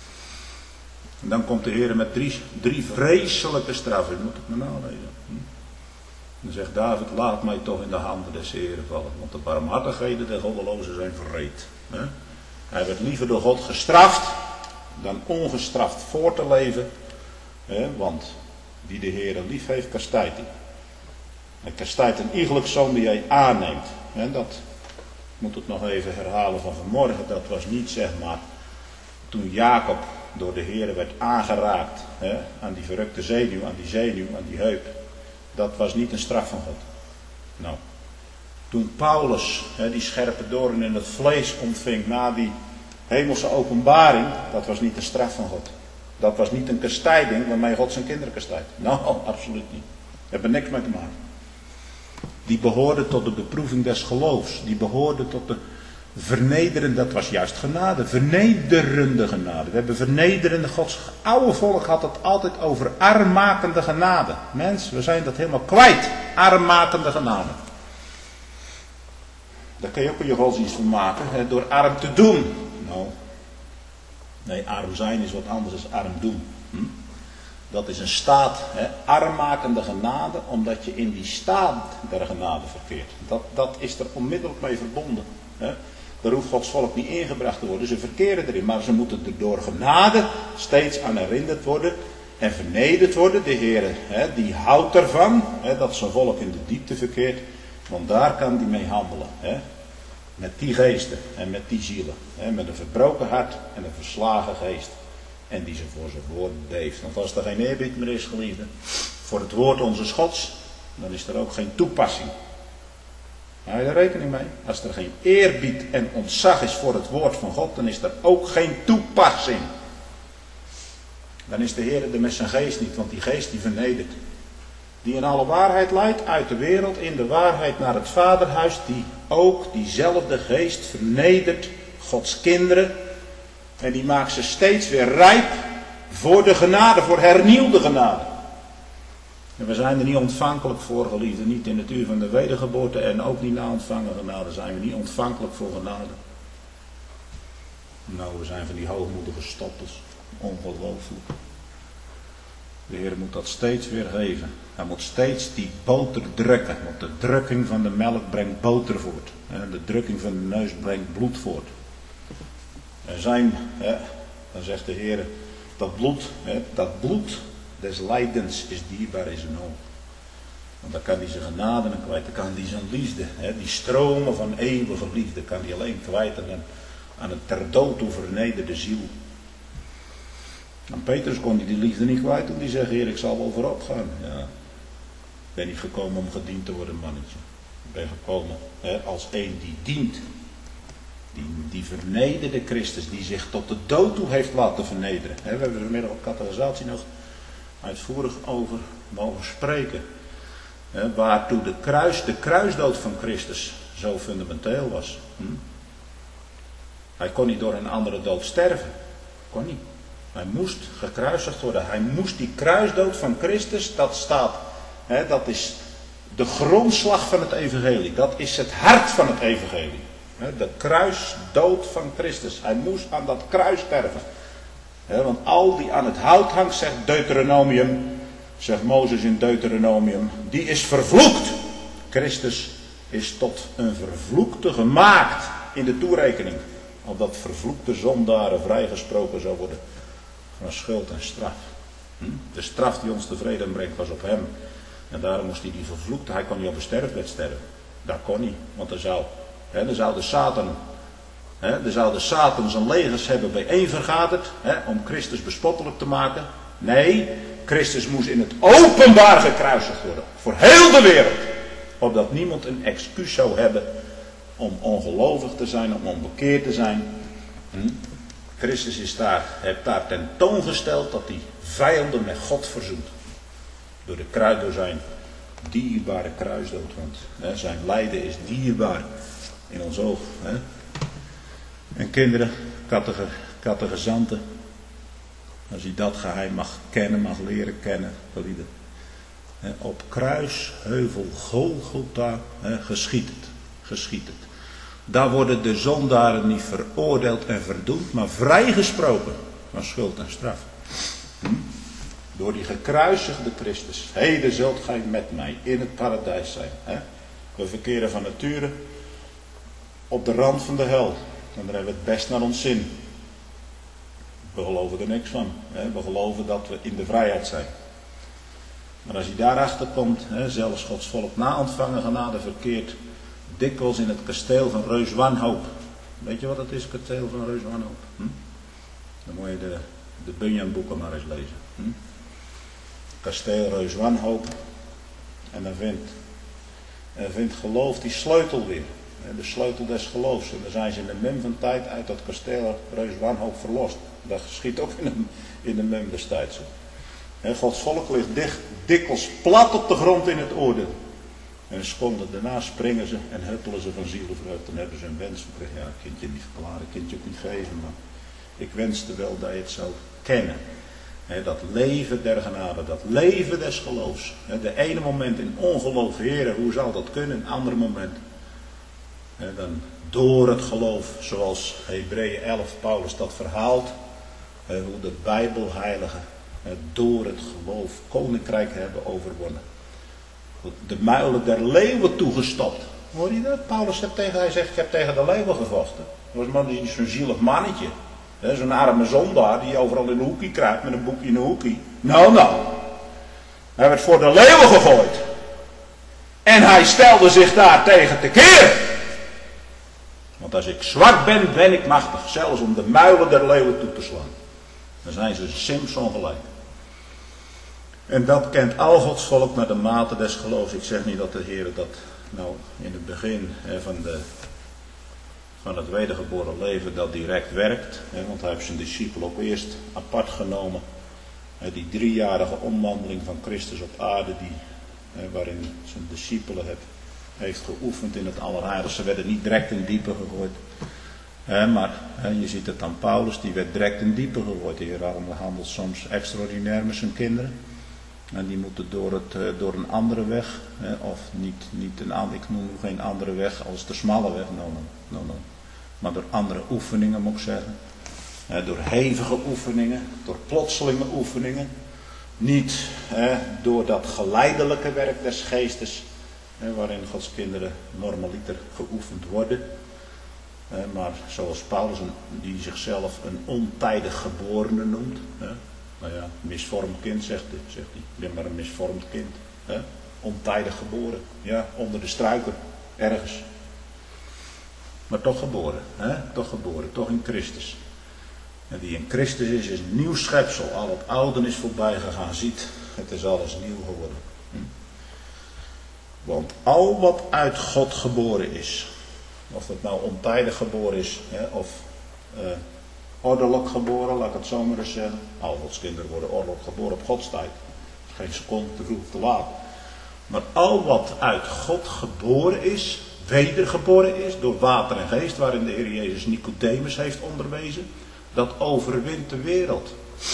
En dan komt de Heer met drie, drie vreselijke straffen. U moet het maar nalezen. Hm? Dan zegt David, laat mij toch in de handen des Heeren vallen. Want de barmhartigheden der goddelozen zijn verreed. Hè? Hij werd liever door God gestraft dan ongestraft voor te leven. Hè? Want wie de Heer lief heeft, kastijdt hij. Hij kastijdt een iegelijk zoon die hij aanneemt. Hè? Dat moet het nog even herhalen van vanmorgen. Dat was niet zeg maar toen Jacob door de Heer werd aangeraakt. Hè? Aan die verrukte zenuw, aan die zenuw, aan die heup. Dat was niet een straf van God. Nou, toen Paulus hè, die scherpe doorn in het vlees ontving na die hemelse openbaring, dat was niet een straf van God. Dat was niet een kastijding waarmee God zijn kinderen kastijdt. Nou, absoluut niet. Daar hebben we niks mee te maken. Die behoorde tot de beproeving des geloofs. Die behoorde tot de vernederende, dat was juist genade. Vernederende genade. We hebben vernederende Gods oude volk had het altijd over armmakende genade. Mens, we zijn dat helemaal kwijt. Armmakende genade. Daar kun je ook in je godsdienst van maken. Hè, door arm te doen. Nou, nee, arm zijn is wat anders dan arm doen. Hm? Dat is een staat, hè, armmakende genade, omdat je in die staat der genade verkeert. Dat, dat is er onmiddellijk mee verbonden. Hè. Daar hoeft Gods volk niet ingebracht te worden. Ze verkeren erin, maar ze moeten er door genade steeds aan herinnerd worden en vernederd worden. De Heer, hè, die houdt ervan, hè, dat zijn volk in de diepte verkeert, want daar kan hij mee handelen. Hè. Met die geesten en met die zielen. Hè, met een verbroken hart en een verslagen geest. En die ze voor zijn woord beeft. Want als er geen eerbied meer is, geliefde, voor het woord onze Gods, dan is er ook geen toepassing. Hou je er rekening mee? Als er geen eerbied en ontzag is voor het woord van God, dan is er ook geen toepassing. Dan is de Heer er met zijn geest niet, want die geest die vernedert. Die in alle waarheid leidt uit de wereld in de waarheid naar het vaderhuis, die ook diezelfde geest vernedert Gods kinderen. En die maakt ze steeds weer rijp voor de genade, voor hernieuwde genade. En we zijn er niet ontvankelijk voor, geliefde, niet in het uur van de wedergeboorte en ook niet na ontvangen genade zijn we niet ontvankelijk voor genade. Nou, we zijn van die hoogmoedige stoppels, ongelooflijk. De Heer moet dat steeds weer geven. Hij moet steeds die boter drukken, want de drukking van de melk brengt boter voort. En de drukking van de neus brengt bloed voort. En zijn, hè, dan zegt de Heer, dat bloed, hè, dat bloed des lijdens is dierbaar in zijn oog. Want dan kan hij zijn genade kwijt, dan kan hij zijn liefde, hè, die stromen van eeuwige liefde, kan hij alleen kwijt aan een, aan een ter dood toe vernederde ziel. En Petrus kon hij die liefde niet kwijt toen hij zegt, Heer, ik zal wel voorop gaan. Ja, ik ben niet gekomen om gediend te worden, mannetje. Ik ben gekomen hè, als een die dient. Die, die vernederde Christus, die zich tot de dood toe heeft laten vernederen. He, we hebben er vanmiddag op catechisatie nog uitvoerig over mogen spreken. He, waartoe de, kruis, de kruisdood van Christus zo fundamenteel was. Hm? Hij kon niet door een andere dood sterven. Kon niet. Hij moest gekruisigd worden. Hij moest die kruisdood van Christus, dat staat, he, dat is de grondslag van het evangelie. Dat is het hart van het evangelie. De kruisdood van Christus. Hij moest aan dat kruis sterven. He, want al die aan het hout hangt, zegt Deuteronomium, zegt Mozes in Deuteronomium, die is vervloekt. Christus is tot een vervloekte gemaakt in de toerekening. Opdat vervloekte zondaren vrijgesproken zou worden van schuld en straf. Hm? De straf die ons tevreden brengt was op hem. En daarom moest hij die vervloekte. Hij kon niet op een sterfbed sterven. Dat kon niet. Want er zou, hè, er zou de Satan... He, er zou de Satan zijn legers hebben bijeenvergaderd he, om Christus bespottelijk te maken. Nee, Christus moest in het openbaar gekruisigd worden. Voor heel de wereld. Opdat niemand een excuus zou hebben om ongelovig te zijn, om onbekeerd te zijn. Hm? Christus is daar, heeft daar tentoongesteld dat hij vijanden met God verzoent. Door, de kruid, door zijn dierbare kruisdood. Want he, zijn lijden is dierbaar in ons oog. He. En kinderen, kattige, kattegezanten, als je dat geheim mag kennen, mag leren kennen, gelieden. Op kruisheuvel Golgotha geschiet het, geschiet het. Daar worden de zondaren niet veroordeeld en verdoemd, maar vrijgesproken van schuld en straf. Hm? Door die gekruisigde Christus. Heden zult gij met mij in het paradijs zijn. Hè? We verkeren van nature op de rand van de hel. En daar hebben we het best naar ons zin. We geloven er niks van. Hè? We geloven dat we in de vrijheid zijn. Maar als je daarachter komt, hè, zelfs Gods volk na ontvangen genade verkeert dikwijls in het kasteel van Reus Wanhoop. Weet je wat het is, het kasteel van Reus Wanhoop? Hm? Dan moet je de, de Bunyan boeken maar eens lezen. Hm? Kasteel Reus Wanhoop. En dan vindt, en vindt geloof die sleutel weer. De sleutel des geloofs. En dan zijn ze in de mum van tijd uit dat kasteel Reus Wanhoop verlost. Dat geschiet ook in de, in de mum destijds. He, Gods volk ligt dicht, dikwijls plat op de grond in het oordeel. En een seconde daarna springen ze en huppelen ze van zielenvreugd. Dan hebben ze een wens van, ja, kindje niet verklaren, kindje ook niet geven. Maar ik wenste wel dat je het zou kennen. He, dat leven der genade, dat leven des geloofs. He, de ene moment in ongeloof, Heere, hoe zal dat kunnen? Een ander moment. He, dan door het geloof, zoals Hebreeën elf Paulus dat verhaalt. He, hoe de Bijbelheiligen door het geloof koninkrijk hebben overwonnen. De muilen der leeuwen toegestopt. Hoor je dat? Paulus heeft tegen, hij zegt, ik heb tegen de leeuwen gevochten. Dat was man, die is zo'n zielig mannetje. Zo'n arme zondaar die overal in een hoekje kruipt met een boekje in een hoekje. Nou, nou. Hij werd voor de leeuwen gegooid. En hij stelde zich daar tegen te keren. Want als ik zwak ben, ben ik machtig. Zelfs om de muilen der leeuwen toe te slaan. Dan zijn ze Simson gelijk. En dat kent al Gods volk naar de mate des geloofs. Ik zeg niet dat de Heer dat nou in het begin hè, van, de, van het wedergeboren leven dat direct werkt. Hè, want hij heeft zijn discipelen ook eerst apart genomen. Hè, die driejarige omwandeling van Christus op aarde, die, hè, waarin zijn discipelen het heeft geoefend in het Allerheiligste. Ze werden niet direct in diepe gegooid. Hè, maar hè, je ziet het aan Paulus, die werd direct in diepe gegooid. De Heer handelt soms extraordinair met zijn kinderen. En die moeten door, het, door een andere weg, hè, of niet, niet een andere, ik noem geen andere weg als de smalle weg, no, no, no, no. Maar door andere oefeningen moet ik zeggen. Hè, door hevige oefeningen, door plotselinge oefeningen. Niet hè, door dat geleidelijke werk des geestes, hè, waarin Gods kinderen normaliter geoefend worden. Hè, maar zoals Paulus, die zichzelf een ontijdig geborene noemt. Hè. Nou ja, misvormd kind, zegt hij. Zegt hij. Ik ben maar een misvormd kind. Hè? Ontijdig geboren. Ja, onder de struiken. Ergens. Maar toch geboren. Hè? Toch geboren. Toch in Christus. En die in Christus is, is een nieuw schepsel. Al het oude is voorbij gegaan. Ziet, het is alles nieuw geworden. Hm? Want al wat uit God geboren is. Of het nou ontijdig geboren is. Hè? Of... Uh, ordelijk geboren, laat ik het zo maar eens zeggen. Al Gods kinderen worden ordelijk geboren op Gods tijd. Geen seconde te vroeg te laat. Maar al wat uit God geboren is, wedergeboren is, door water en geest, waarin de Heer Jezus Nicodemus heeft onderwezen, dat overwint de wereld.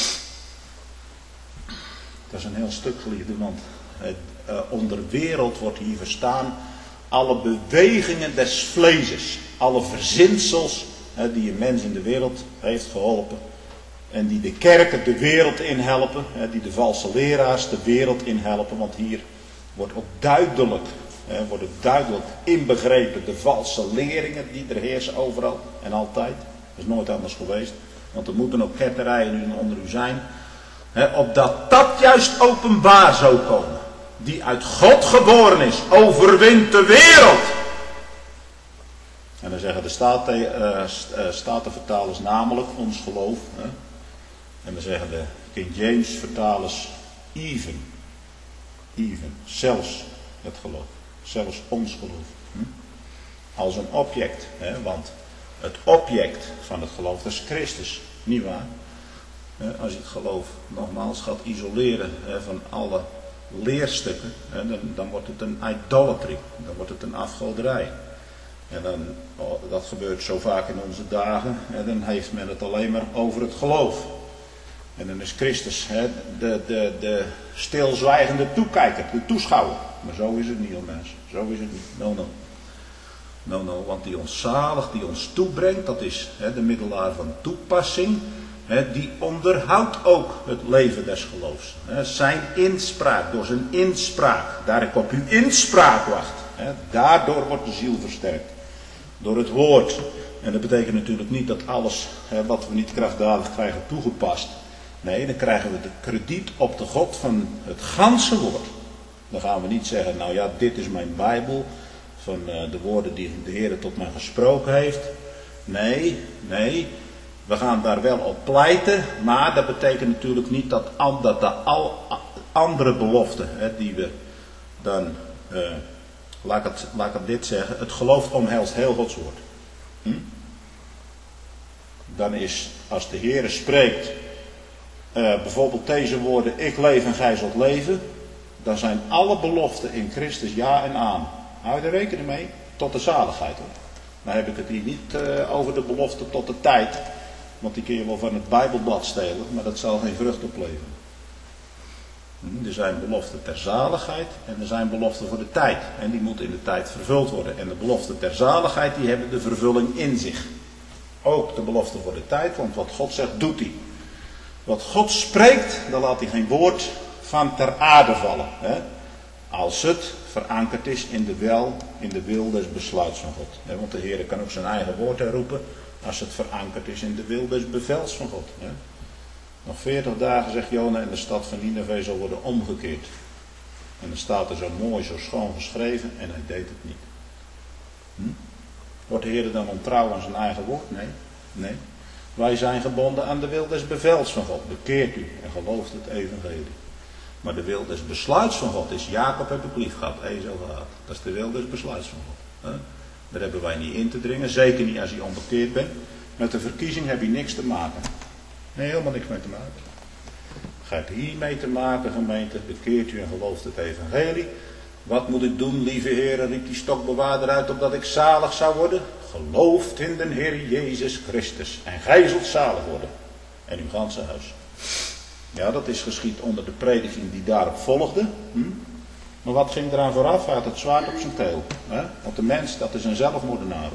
Dat is een heel stuk, geliefde, want het, uh, onder wereld wordt hier verstaan alle bewegingen des vleeses, alle verzinsels die een mens in de wereld heeft geholpen. En die de kerken de wereld in helpen. Die de valse leraars de wereld in helpen. Want hier wordt ook duidelijk, worden duidelijk inbegrepen de valse leringen die er heersen overal en altijd. Dat is nooit anders geweest. Want er moeten ook ketterijen onder u zijn. He, opdat dat juist openbaar zou komen. Die uit God geboren is, overwint de wereld. En dan zeggen de staten, uh, statenvertalers namelijk ons geloof. Hè? En dan zeggen de King James vertalers even. Even. Zelfs het geloof. Zelfs ons geloof. Hm? Als een object. Hè? Want het object van het geloof, dat is Christus. Niet waar? Hè? Als je het geloof nogmaals gaat isoleren, hè, van alle leerstukken, hè, dan, dan wordt het een idolatry. Dan wordt het een afgoderij. En dan, oh, dat gebeurt zo vaak in onze dagen. En dan heeft men het alleen maar over het geloof. En dan is Christus hè, de, de, de stilzwijgende toekijker, de toeschouwer. Maar zo is het niet, hoor mensen. Zo is het niet. No, no. No, no. Want die ons zalig, die ons toebrengt, dat is hè, de middelaar van toepassing. Hè, die onderhoudt ook het leven des geloofs. Hè, zijn inspraak, door zijn inspraak. Daar ik op uw inspraak wacht. Hè, daardoor wordt de ziel versterkt. Door het woord. En dat betekent natuurlijk niet dat alles hè, wat we niet krachtdadig krijgen toegepast. Nee, dan krijgen we de krediet op de God van het ganse woord. Dan gaan we niet zeggen, nou ja, dit is mijn Bijbel. Van uh, de woorden die de Heer tot mij gesproken heeft. Nee, nee. We gaan daar wel op pleiten. Maar dat betekent natuurlijk niet dat, dat de al andere beloften hè, die we dan... Uh, Laat ik, het, laat ik het dit zeggen. Het geloof omhelst heel Gods woord. Hm? Dan is, als de Heer spreekt, uh, bijvoorbeeld deze woorden, ik leef en gij zult leven. Dan zijn alle beloften in Christus ja en amen. Hou je er rekening mee? Tot de zaligheid, hoor. Dan heb ik het hier niet uh, over de belofte tot de tijd. Want die kun je wel van het Bijbelblad stelen. Maar dat zal geen vrucht opleveren. Er zijn beloften ter zaligheid en er zijn beloften voor de tijd. En die moeten in de tijd vervuld worden. En de beloften ter zaligheid, die hebben de vervulling in zich. Ook de belofte voor de tijd, want wat God zegt, doet hij. Wat God spreekt, dan laat hij geen woord van ter aarde vallen. Hè? Als het verankerd is in de, wel, in de wil des besluits van God. Hè? Want de Heer kan ook zijn eigen woord herroepen als het verankerd is in de wil des bevels van God. Hè? Nog veertig dagen, zegt Jona, en de stad van Nineve zal worden omgekeerd. En dan staat er zo mooi, zo schoon geschreven, en hij deed het niet. Hm? Wordt de Heer dan ontrouw aan zijn eigen woord? Nee. Nee. Wij zijn gebonden aan de wil des bevels van God. Bekeert u en gelooft het evangelie. Maar de wil des besluits van God is, Jacob heb ik lief gehad, Ezel gehad. Dat is de wil des besluits van God. Hè? Daar hebben wij niet in te dringen, zeker niet als je onbekeerd bent. Met de verkiezing heb je niks te maken. Nee, helemaal niks mee te maken. Gij hebt hiermee te maken, gemeente. Bekeert u en gelooft het evangelie. Wat moet ik doen, lieve Heer? Riep die stokbewaarder uit, opdat ik zalig zou worden. Gelooft in de Heer Jezus Christus. En gij zult zalig worden. En uw ganse huis. Ja, dat is geschied onder de prediking die daarop volgde. Hm? Maar wat ging eraan vooraf? Hij had het zwaard op zijn keel. Hè? Want de mens, dat is een zelfmoordenaar.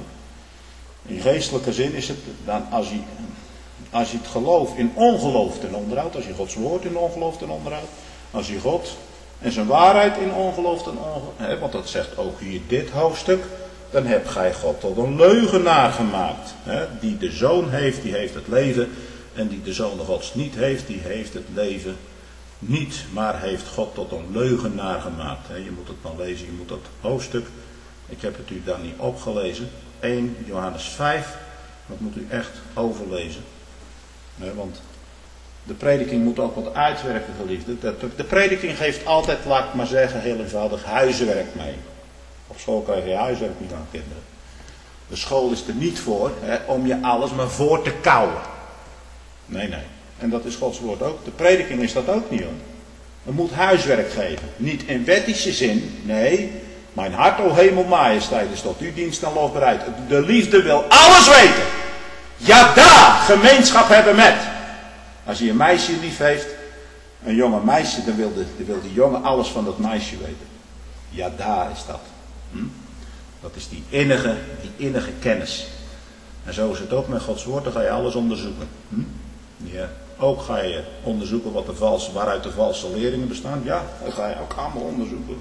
In geestelijke zin is het dan als hij... Als je het geloof in ongeloof ten onderhoudt, als je Gods woord in ongeloof ten onderhoudt, als je God en zijn waarheid in ongeloof ten onderhoudt, want dat zegt ook hier dit hoofdstuk, dan hebt gij God tot een leugenaar gemaakt. Hè, die de zoon heeft, die heeft het leven, en die de zoon Gods niet heeft, die heeft het leven niet, maar heeft God tot een leugenaar gemaakt. Hè, je moet het dan lezen, je moet dat hoofdstuk, ik heb het u dan niet opgelezen, één Johannes vijf, dat moet u echt overlezen. Nee, want de prediking moet ook wat uitwerken, geliefde. De, de prediking geeft altijd, laat ik maar zeggen, heel eenvoudig huiswerk mee. Op school krijg je huiswerk niet aan kinderen. De school is er niet voor hè, om je alles maar voor te kauwen. Nee, nee. En dat is Gods woord ook. De prediking is dat ook niet, hoor. Je moet huiswerk geven. Niet in wettische zin, nee. Mijn hart, o hemel, majesteit, is tot uw dienst en lof bereid. De liefde wil alles weten. Ja, daar gemeenschap hebben met. Als je een meisje lief heeft, een jonge meisje, dan wil, de, dan wil die jongen alles van dat meisje weten. Ja, daar is dat. Hm? Dat is die innige, die innige kennis. En zo is het ook met Gods woord, dan ga je alles onderzoeken. Hm? Ja. Ook ga je onderzoeken wat de valse, waaruit de valse leringen bestaan. Ja, dat ga je ook allemaal onderzoeken.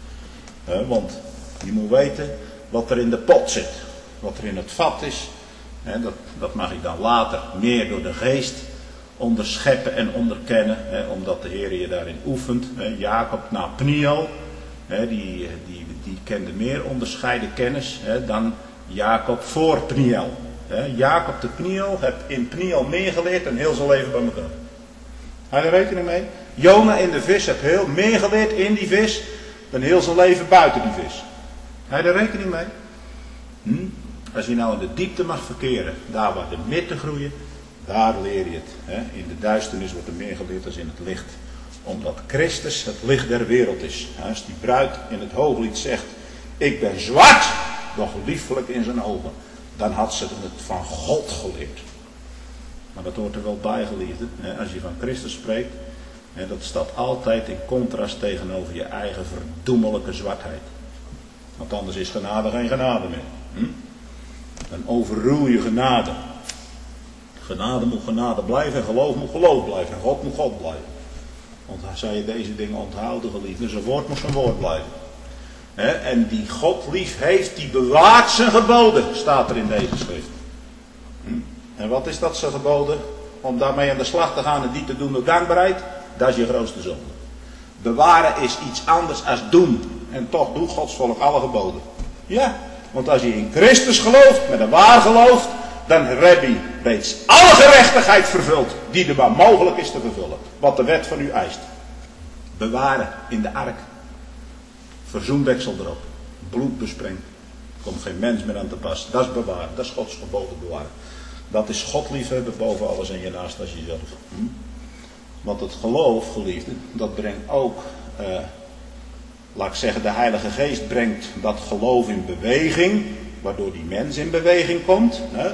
He, want je moet weten wat er in de pot zit. Wat er in het vat is. He, dat, dat mag ik dan later meer door de geest onderscheppen en onderkennen, hè, omdat de Heer je daarin oefent. Hè. Jacob na Pniel, hè, die, die, die kende meer onderscheiden kennis, hè, dan Jacob voor Pniel. Hè. Jacob de Pniel heeft in Pniel meer geleerd dan heel zijn leven bij elkaar. Heb je er rekening mee? Jona in de vis heeft heel meer geleerd in die vis dan heel zijn leven buiten die vis. Heb je er rekening mee? Hm? Als je nou in de diepte mag verkeren, daar waar de midden groeien, daar leer je het. Hè? In de duisternis wordt er meer geleerd dan in het licht. Omdat Christus het licht der wereld is. Als die bruid in het hooglied zegt, ik ben zwart, doch liefelijk in zijn ogen. Dan had ze het van God geleerd. Maar dat hoort er wel bij, geliefde. Als je van Christus spreekt, dat staat altijd in contrast tegenover je eigen verdoemelijke zwartheid. Want anders is genade geen genade meer. Hm? Dan overroel je genade. Genade moet genade blijven en geloof moet geloof blijven. En God moet God blijven. Want dan zou je deze dingen onthouden, geliefde. Zijn woord moet zijn woord blijven. He, en die God lief heeft, die bewaart zijn geboden, staat er in deze schrift. Hm? En wat is dat zijn geboden? Om daarmee aan de slag te gaan en die te doen door dankbaarheid? Dat is je grootste zonde. Bewaren is iets anders als doen. En toch doet Gods volk alle geboden. Ja, want als je in Christus gelooft, met een waar gelooft, dan heb je reeds alle gerechtigheid vervuld die er maar mogelijk is te vervullen. Wat de wet van u eist. Bewaren in de ark. Verzoendeksel erop. Bloed besprengd. Komt geen mens meer aan te pas. Dat is bewaren. Dat is Gods geboden bewaren. Dat is God liefhebben boven alles en je naast als jezelf. Hm? Want het geloof, geliefde, dat brengt ook, eh, laat ik zeggen, de Heilige Geest brengt dat geloof in beweging, waardoor die mens in beweging komt. Hè?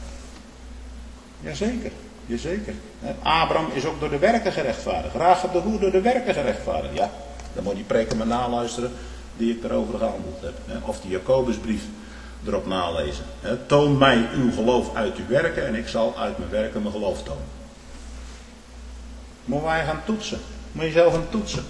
Jazeker, jazeker. Abraham is ook door de werken gerechtvaardigd. Rahab de hoer door de werken gerechtvaardigd. Ja, dan moet je preken maar naluisteren die ik erover gehandeld heb. Hè? Of die Jacobusbrief erop nalezen. Hè? Toon mij uw geloof uit uw werken en ik zal uit mijn werken mijn geloof tonen. Moeten wij gaan toetsen. Moet je zelf gaan toetsen.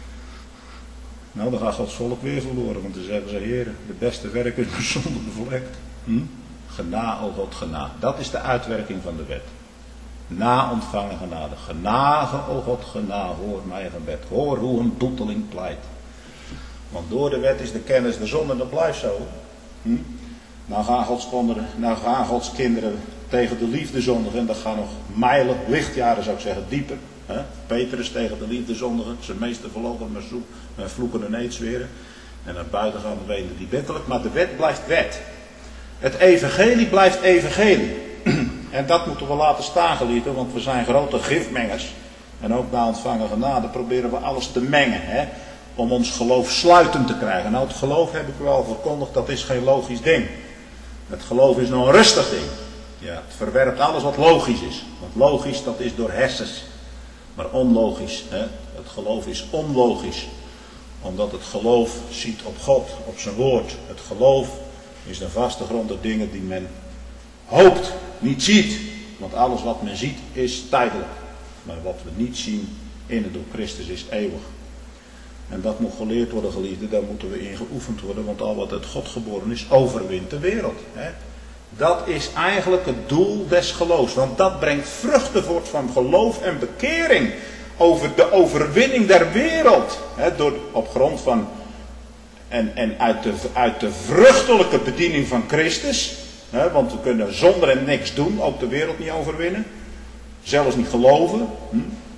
Nou, dan gaat Gods volk weer verloren. Want dan zeggen ze, Heer, de beste werk is maar zonder bevlekt. Hm? Gena, o God, gena. Dat is de uitwerking van de wet. Na ontvangen genade. Genade, o God, gena, hoor mijn gebed. Hoor hoe een boeteling pleit. Want door de wet is de kennis de zonde en dat blijft zo. Hm? Nou gaan Gods kinderen, nou gaan Gods kinderen tegen de liefde zondigen. En dat gaat nog mijlen, lichtjaren zou ik zeggen, dieper. He? Petrus tegen de liefde zondigen. Zijn meester verloochenen met zoek, met vloeken en eetzweren. En naar buiten gaan de wenen die wettelijk. Maar de wet blijft wet. Het evangelie blijft evangelie. En dat moeten we laten staan, geliefden. Want we zijn grote gifmengers. En ook na ontvangen genade proberen we alles te mengen. He? Om ons geloof sluitend te krijgen. Nou, het geloof heb ik wel verkondigd. Dat is geen logisch ding. Het geloof is nou een rustig ding. Ja, het verwerpt alles wat logisch is. Want logisch, dat is door hersens. Maar onlogisch. Hè? Het geloof is onlogisch. Omdat het geloof ziet op God, op zijn woord. Het geloof is de vaste grond der dingen die men hoopt, niet ziet. Want alles wat men ziet is tijdelijk. Maar wat we niet zien in en door Christus is eeuwig. En dat moet geleerd worden, geliefden. Daar moeten we in geoefend worden. Want al wat uit God geboren is, overwint de wereld. Hè? Dat is eigenlijk het doel des geloofs. Want dat brengt vruchten voort van geloof en bekering. Over de overwinning der wereld. Hè, door, op grond van. En, en uit, de, uit de vruchtelijke bediening van Christus. Hè, want we kunnen zonder hem niks doen. Ook de wereld niet overwinnen. Zelfs niet geloven. Hm?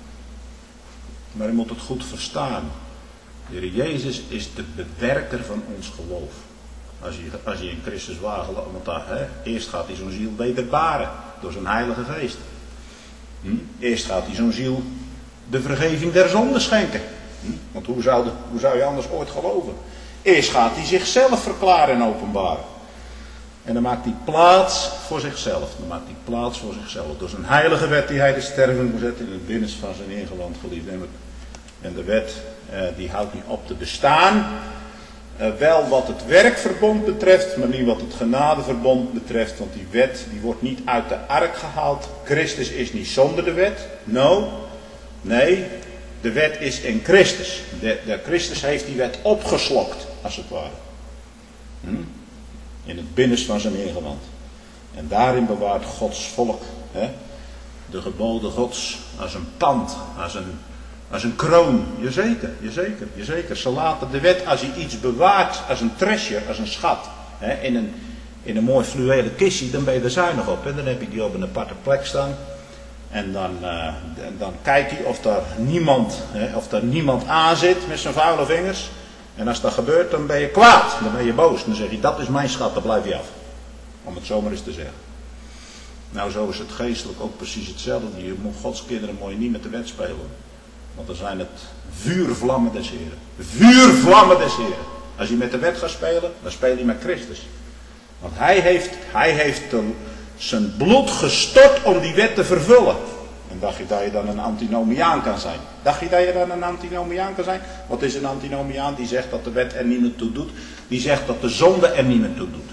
Maar je moet het goed verstaan. De Heer Jezus is de bewerker van ons geloof. Als je, als je in Christus waar gelooft. Want daar, hè, eerst gaat hij zo'n ziel wederbaren. Door zijn Heilige Geest. Hm? Eerst gaat hij zo'n ziel de vergeving der zonden schenken. Hm? Want hoe zou, de, hoe zou je anders ooit geloven? Eerst gaat hij zichzelf verklaren en openbaren. En dan maakt hij plaats voor zichzelf. Dan maakt hij plaats voor zichzelf. Door zijn heilige wet die hij de sterven zet in het binnenste van zijn ingeland geliefd. En de wet eh, die houdt niet op te bestaan. Uh, wel wat het werkverbond betreft, maar niet wat het genadeverbond betreft. Want die wet die wordt niet uit de ark gehaald. Christus is niet zonder de wet. No. Nee, de wet is in Christus. De, de Christus heeft die wet opgeslokt, als het ware. Hm? In het binnenste van zijn ingewand. En daarin bewaart Gods volk hè, de geboden Gods als een pand, als een, als een kroon. Jazeker, jazeker, jazeker. Ze laten de wet als je iets bewaart, als een treasure, als een schat. Hè, in, een, in een mooi fluwelen kistje, dan ben je er zuinig op. En dan heb je die op een aparte plek staan. En dan, uh, dan kijk je of daar niemand, hè, of daar niemand aan zit met zijn vuile vingers. En als dat gebeurt, dan ben je kwaad. Dan ben je boos. Dan zeg je, dat is mijn schat, daar blijf je af. Om het zomaar eens te zeggen. Nou, zo is het geestelijk ook precies hetzelfde. Je moet Gods kinderen mooi niet met de wet spelen. Want dan zijn het vuurvlammen des Heren. Vuurvlammen des Heren. Als je met de wet gaat spelen, dan speel je met Christus. Want hij heeft, hij heeft de, zijn bloed gestort om die wet te vervullen. En dacht je dat je dan een antinomiaan kan zijn? Dacht je dat je dan een antinomiaan kan zijn? Wat is een antinomiaan? Die zegt dat de wet er niet meer toe doet. Die zegt dat de zonde er niet meer toe doet.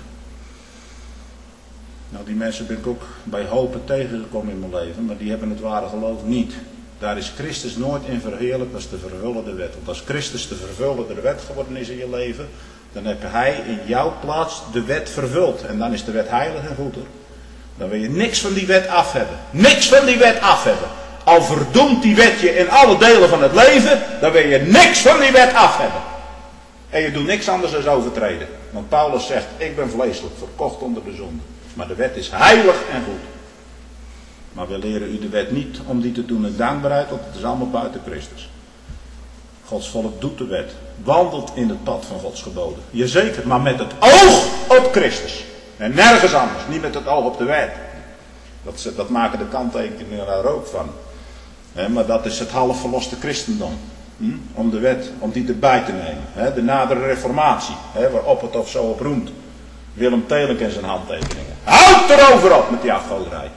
Nou, die mensen ben ik ook bij hopen tegengekomen in mijn leven. Maar die hebben het ware geloof niet. Daar is Christus nooit in verheerlijkt als de vervullende wet. Want als Christus de vervullende wet geworden is in je leven, dan heb hij in jouw plaats de wet vervuld. En dan is de wet heilig en goed hoor. Dan wil je niks van die wet af hebben. Niks van die wet af hebben. Al verdoemt die wet je in alle delen van het leven, dan wil je niks van die wet af hebben. En je doet niks anders dan overtreden. Want Paulus zegt, ik ben vleeselijk, verkocht onder de zonde. Maar de wet is heilig en goed. Maar we leren u de wet niet om die te doen in dankbaarheid, want het is allemaal buiten Christus. Gods volk doet de wet. Wandelt in het pad van Gods geboden. Jazeker, maar met het oog op Christus. En nergens anders, niet met het oog op de wet. Dat, dat maken de kanttekeningen daar ook van. He, maar dat is het half verloste christendom. Hm? Om de wet, om die erbij te nemen. He, de nadere reformatie, he, waarop het of zo op roemt. Willem Telink en zijn handtekeningen. Houd erover op met die afgoderij.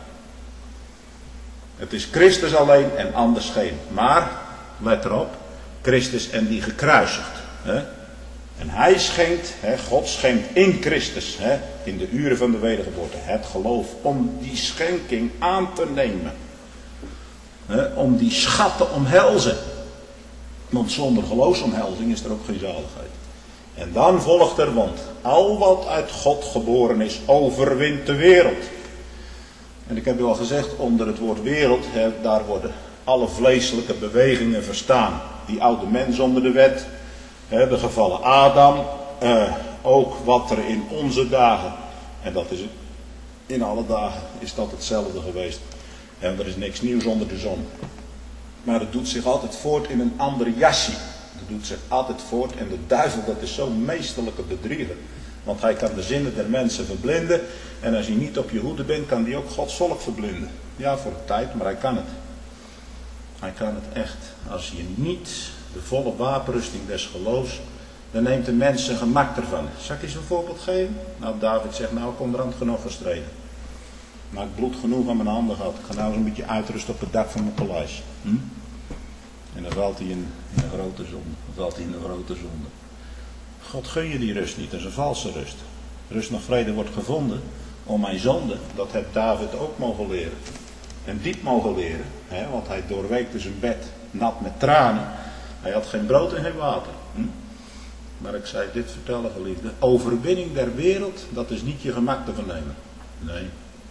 Het is Christus alleen en anders geen. Maar, let erop, Christus en die gekruisigd. Hè? En hij schenkt, hè, God schenkt in Christus, hè, in de uren van de wedergeboorte, het geloof om die schenking aan te nemen. Hè, om die schat te omhelzen. Want zonder geloofsomhelzing is er ook geen zaligheid. En dan volgt er, want al wat uit God geboren is, overwint de wereld. En ik heb u al gezegd, onder het woord wereld, hè, daar worden alle vleeselijke bewegingen verstaan. Die oude mens onder de wet, hè, de gevallen Adam, eh, ook wat er in onze dagen, en dat is het, in alle dagen is dat hetzelfde geweest. En er is niks nieuws onder de zon. Maar het doet zich altijd voort in een ander jasje. Het doet zich altijd voort en de duivel, dat is zo'n meesterlijke bedrieger. Want hij kan de zinnen der mensen verblinden. En als je niet op je hoede bent, kan hij ook Gods volk verblinden. Ja, voor een tijd, maar hij kan het. Hij kan het echt. Als je niet de volle wapenrusting des geloofs, dan neemt de mens zijn gemak ervan. Zal ik eens een voorbeeld geven? Nou, David zegt, nou, ik kom er aan genoeg gestreden. Maar ik heb bloed genoeg aan mijn handen gehad. Ik ga nou eens een beetje uitrusten op het dak van mijn paleis. Hm? En dan valt hij in, in een grote zonde. Dan valt hij in een grote zonde. God gun je die rust niet, dat is een valse rust. Rust nog vrede wordt gevonden om mijn zonde. Dat heeft David ook mogen leren. En diep mogen leren. Hè, want hij doorweekte zijn bed nat met tranen. Hij had geen brood en geen water. Hm? Maar ik zei dit vertellen, geliefde. Overwinning der wereld, dat is niet je gemak te vernemen. Nee.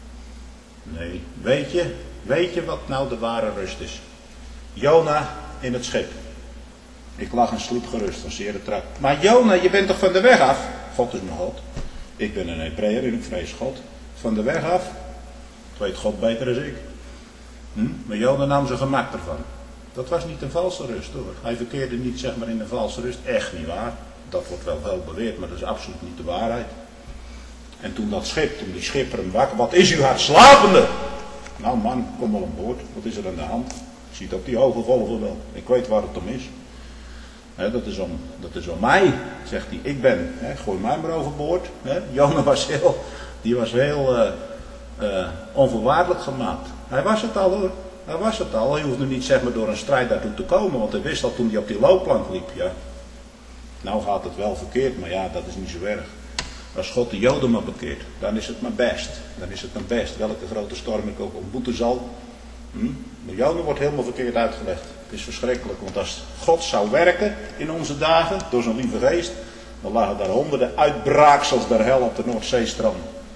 Nee. Weet je, weet je wat nou de ware rust is? Jona in het schip. Ik lag en sliep gerust van zere trouw. Maar Jona, je bent toch van de weg af? God is mijn God. Ik ben een Hebreeër en ik vrees God. Van de weg af? Dat weet God beter dan ik. Hm? Maar Jona nam zijn gemak ervan. Dat was niet een valse rust hoor. Hij verkeerde niet zeg maar in een valse rust. Echt niet waar. Dat wordt wel veel beweerd, maar dat is absoluut niet de waarheid. En toen dat schip, toen die schipper hem wakker. Wat is uw hart slapende? Nou man, kom wel aan boord. Wat is er aan de hand? Je ziet ook die hoge golven wel. Ik weet waar het om is. He, dat, is om, dat is om mij, zegt hij. Ik ben, he, gooi mij maar overboord. Jona was heel, die was heel uh, uh, onvoorwaardelijk gemaakt. Hij was het al hoor. Hij was het al. Hij hoefde niet zeg maar door een strijd daartoe te komen. Want hij wist al toen hij op die loopplank liep. Ja. Nou gaat het wel verkeerd, maar ja, dat is niet zo erg. Als God de Joden maar bekeert, dan is het maar best. Dan is het maar best. Welke grote storm ik ook ontmoeten zal. Hm? De Joden wordt helemaal verkeerd uitgelegd. Het is verschrikkelijk, want als God zou werken in onze dagen, door zijn lieve geest, dan lagen daar honderden uitbraaksels der hel op de Noordzeestrand.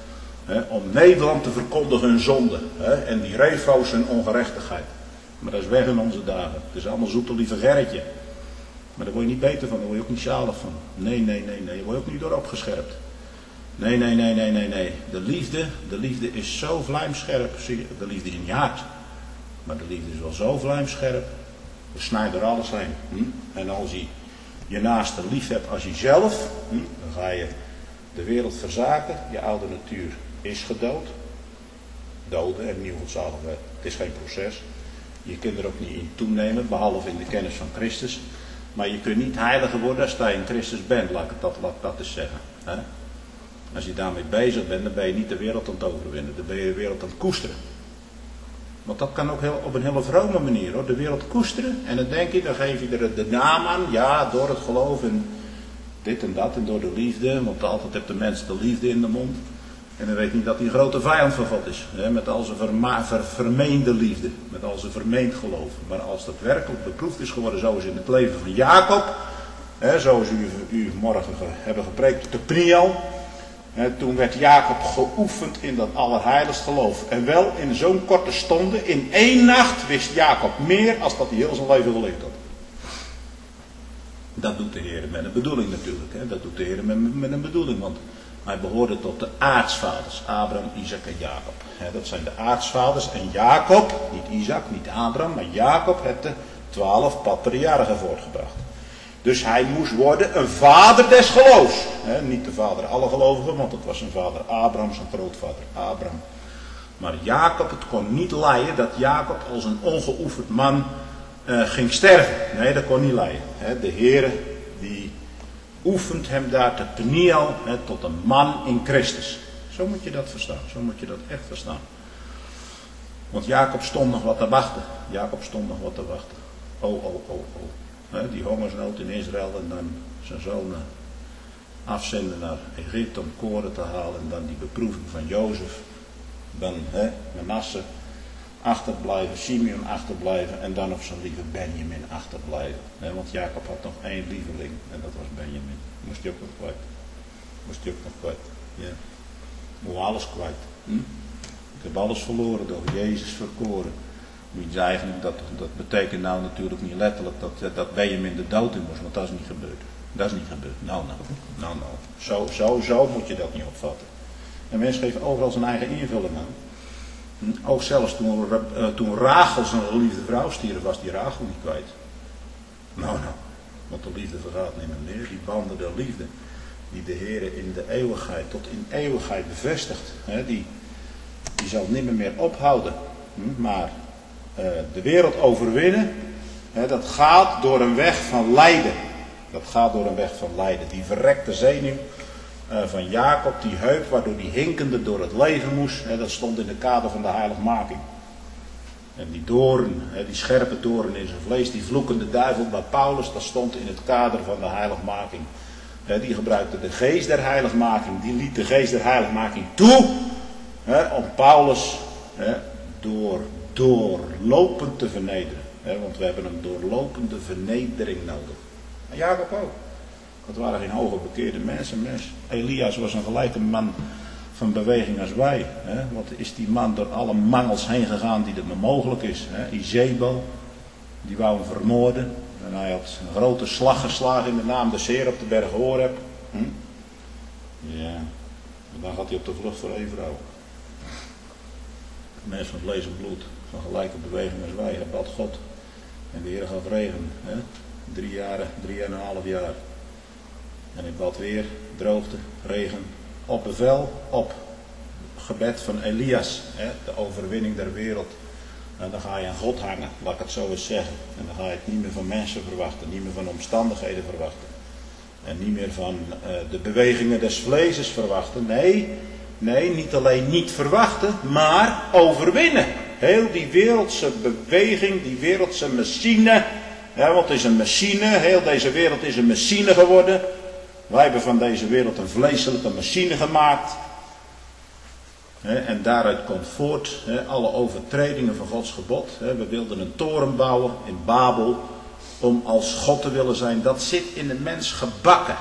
Hè, om Nederland te verkondigen hun zonde. Hè, en die refo's hun ongerechtigheid. Maar dat is weg in onze dagen. Het is allemaal zoete lieve Gerritje. Maar daar word je niet beter van, daar word je ook niet zalig van. Nee, nee, nee, nee. Daar word je ook niet door opgescherpt. Nee, nee, nee, nee, nee, nee. De liefde, de liefde is zo vlijmscherp. De liefde is niet hard. Maar de liefde is wel zo vlijmscherp. We snijden er alles heen. Hm? En als je je naaste lief hebt als jezelf, hm? dan ga je de wereld verzaken. Je oude natuur is gedood. Doden en nieuw godzalig werd. Het is geen proces. Je kunt er ook niet in toenemen, behalve in de kennis van Christus. Maar je kunt niet heiliger worden als je in Christus bent, laat ik dat, laat ik dat eens zeggen. He? Als je daarmee bezig bent, dan ben je niet de wereld aan het overwinnen. Dan ben je de wereld aan het koesteren. Want dat kan ook heel, op een hele vrome manier hoor. De wereld koesteren. En dan denk je, dan geef je er de naam aan. Ja, door het geloof en dit en dat en door de liefde. Want altijd heeft de mens de liefde in de mond. En dan weet niet dat hij een grote vijand van God is. Hè, met al zijn verma- ver- vermeende liefde. Met al zijn vermeend geloof. Maar als dat werkelijk beproefd is geworden, zoals in het leven van Jacob. Hè, zoals u, u morgen ge- hebben gepreekt op de Pniel. Hè, toen werd Jacob geoefend in dat allerheiligst geloof. En wel in zo'n korte stonden. In één nacht wist Jacob meer als dat hij heel zijn leven geleefd had. Dat doet de Heer met een bedoeling natuurlijk. Hè. Dat doet de Heer met, met een bedoeling. Want hij behoorde tot de aartsvaders. Abraham, Isaac en Jacob. He, dat zijn de aartsvaders. En Jacob, niet Isaac, niet Abraham, maar Jacob heeft de twaalf patriarchen voortgebracht. Dus hij moest worden een vader des geloofs. He, niet de vader alle gelovigen, want het was zijn vader Abraham, zijn grootvader Abraham. Maar Jacob, het kon niet leiden dat Jacob als een ongeoefend man uh, ging sterven. Nee, dat kon niet leiden. He, de Heere die oefent hem daar te Pniel he, tot een man in Christus. Zo moet je dat verstaan. Zo moet je dat echt verstaan. Want Jacob stond nog wat te wachten. Jacob stond nog wat te wachten. Oh, oh, oh, oh. He, die hongersnood in Israël en dan zijn zonen afzenden naar Egypte om koren te halen. En dan die beproeving van Jozef. Dan he, Manasse achterblijven, Simeon achterblijven en dan op zijn lieve Benjamin achterblijven. He, want Jacob had nog één lieveling en dat was Benjamin. Moest hij ook nog kwijt. Moest hij ook nog kwijt. Ja. Moet alles kwijt. Hm? Ik heb alles verloren door Jezus verkoren. Moet je eigenlijk, dat, dat betekent nou natuurlijk niet letterlijk dat, dat Benjamin de dood in moest, want dat is niet gebeurd. Dat is niet gebeurd. Nou, nou, nou, nou. Zo, zo, zo moet je dat niet opvatten. En mensen geven overal zijn eigen invulling aan. Ook zelfs toen, uh, toen Rachel zijn geliefde vrouw stierf, was die Rachel niet kwijt. Nou, nou. Want de liefde vergaat niet meer neer. Die banden der liefde. Die de Heer in de eeuwigheid tot in eeuwigheid bevestigt. Hè, die, die zal niet meer, meer ophouden. Hm, maar uh, de wereld overwinnen. Hè, dat gaat door een weg van lijden. Dat gaat door een weg van lijden. Die verrekte zenuw. Uh, van Jacob, die heup waardoor die hinkende door het leven moest, hè, dat stond in de kader van de heiligmaking. En die doorn, hè, die scherpe doorn in zijn vlees, die vloekende duivel bij Paulus, dat stond in het kader van de heiligmaking. Hè, die gebruikte de geest der heiligmaking, die liet de geest der heiligmaking toe, hè, om Paulus hè, door, doorlopend te vernederen. Hè, want we hebben een doorlopende vernedering nodig. En Jacob ook. Dat waren geen hoge bekeerde mensen. Mens. Elias was een gelijke man van beweging als wij. Hè? Wat is die man door alle mangels heen gegaan die er maar mogelijk is. Hè? Izebel, die wou hem vermoorden. En hij had een grote slag geslagen in de naam des Heer op de berg Horeb. Hm? Ja, en dan gaat hij op de vlucht voor één vrouw. Mens van vlees en bloed, van gelijke beweging als wij. Hij bad God. En de Heer gaf regen. Hè? Drie jaren, drie en een half jaar. En ik bad weer, droogte, regen, op bevel, op gebed van Elias, hè, de overwinning der wereld. En dan ga je aan God hangen, laat ik het zo eens zeggen. En dan ga je het niet meer van mensen verwachten, niet meer van omstandigheden verwachten. En niet meer van uh, de bewegingen des vleeses verwachten. Nee, nee, niet alleen niet verwachten, maar overwinnen. Heel die wereldse beweging, die wereldse machine. Ja, want het is een machine, heel deze wereld is een machine geworden. Wij hebben van deze wereld een vleeselijke machine gemaakt. He, en daaruit komt voort he, alle overtredingen van Gods gebod. He, we wilden een toren bouwen in Babel om als God te willen zijn. Dat zit in de mens gebakken.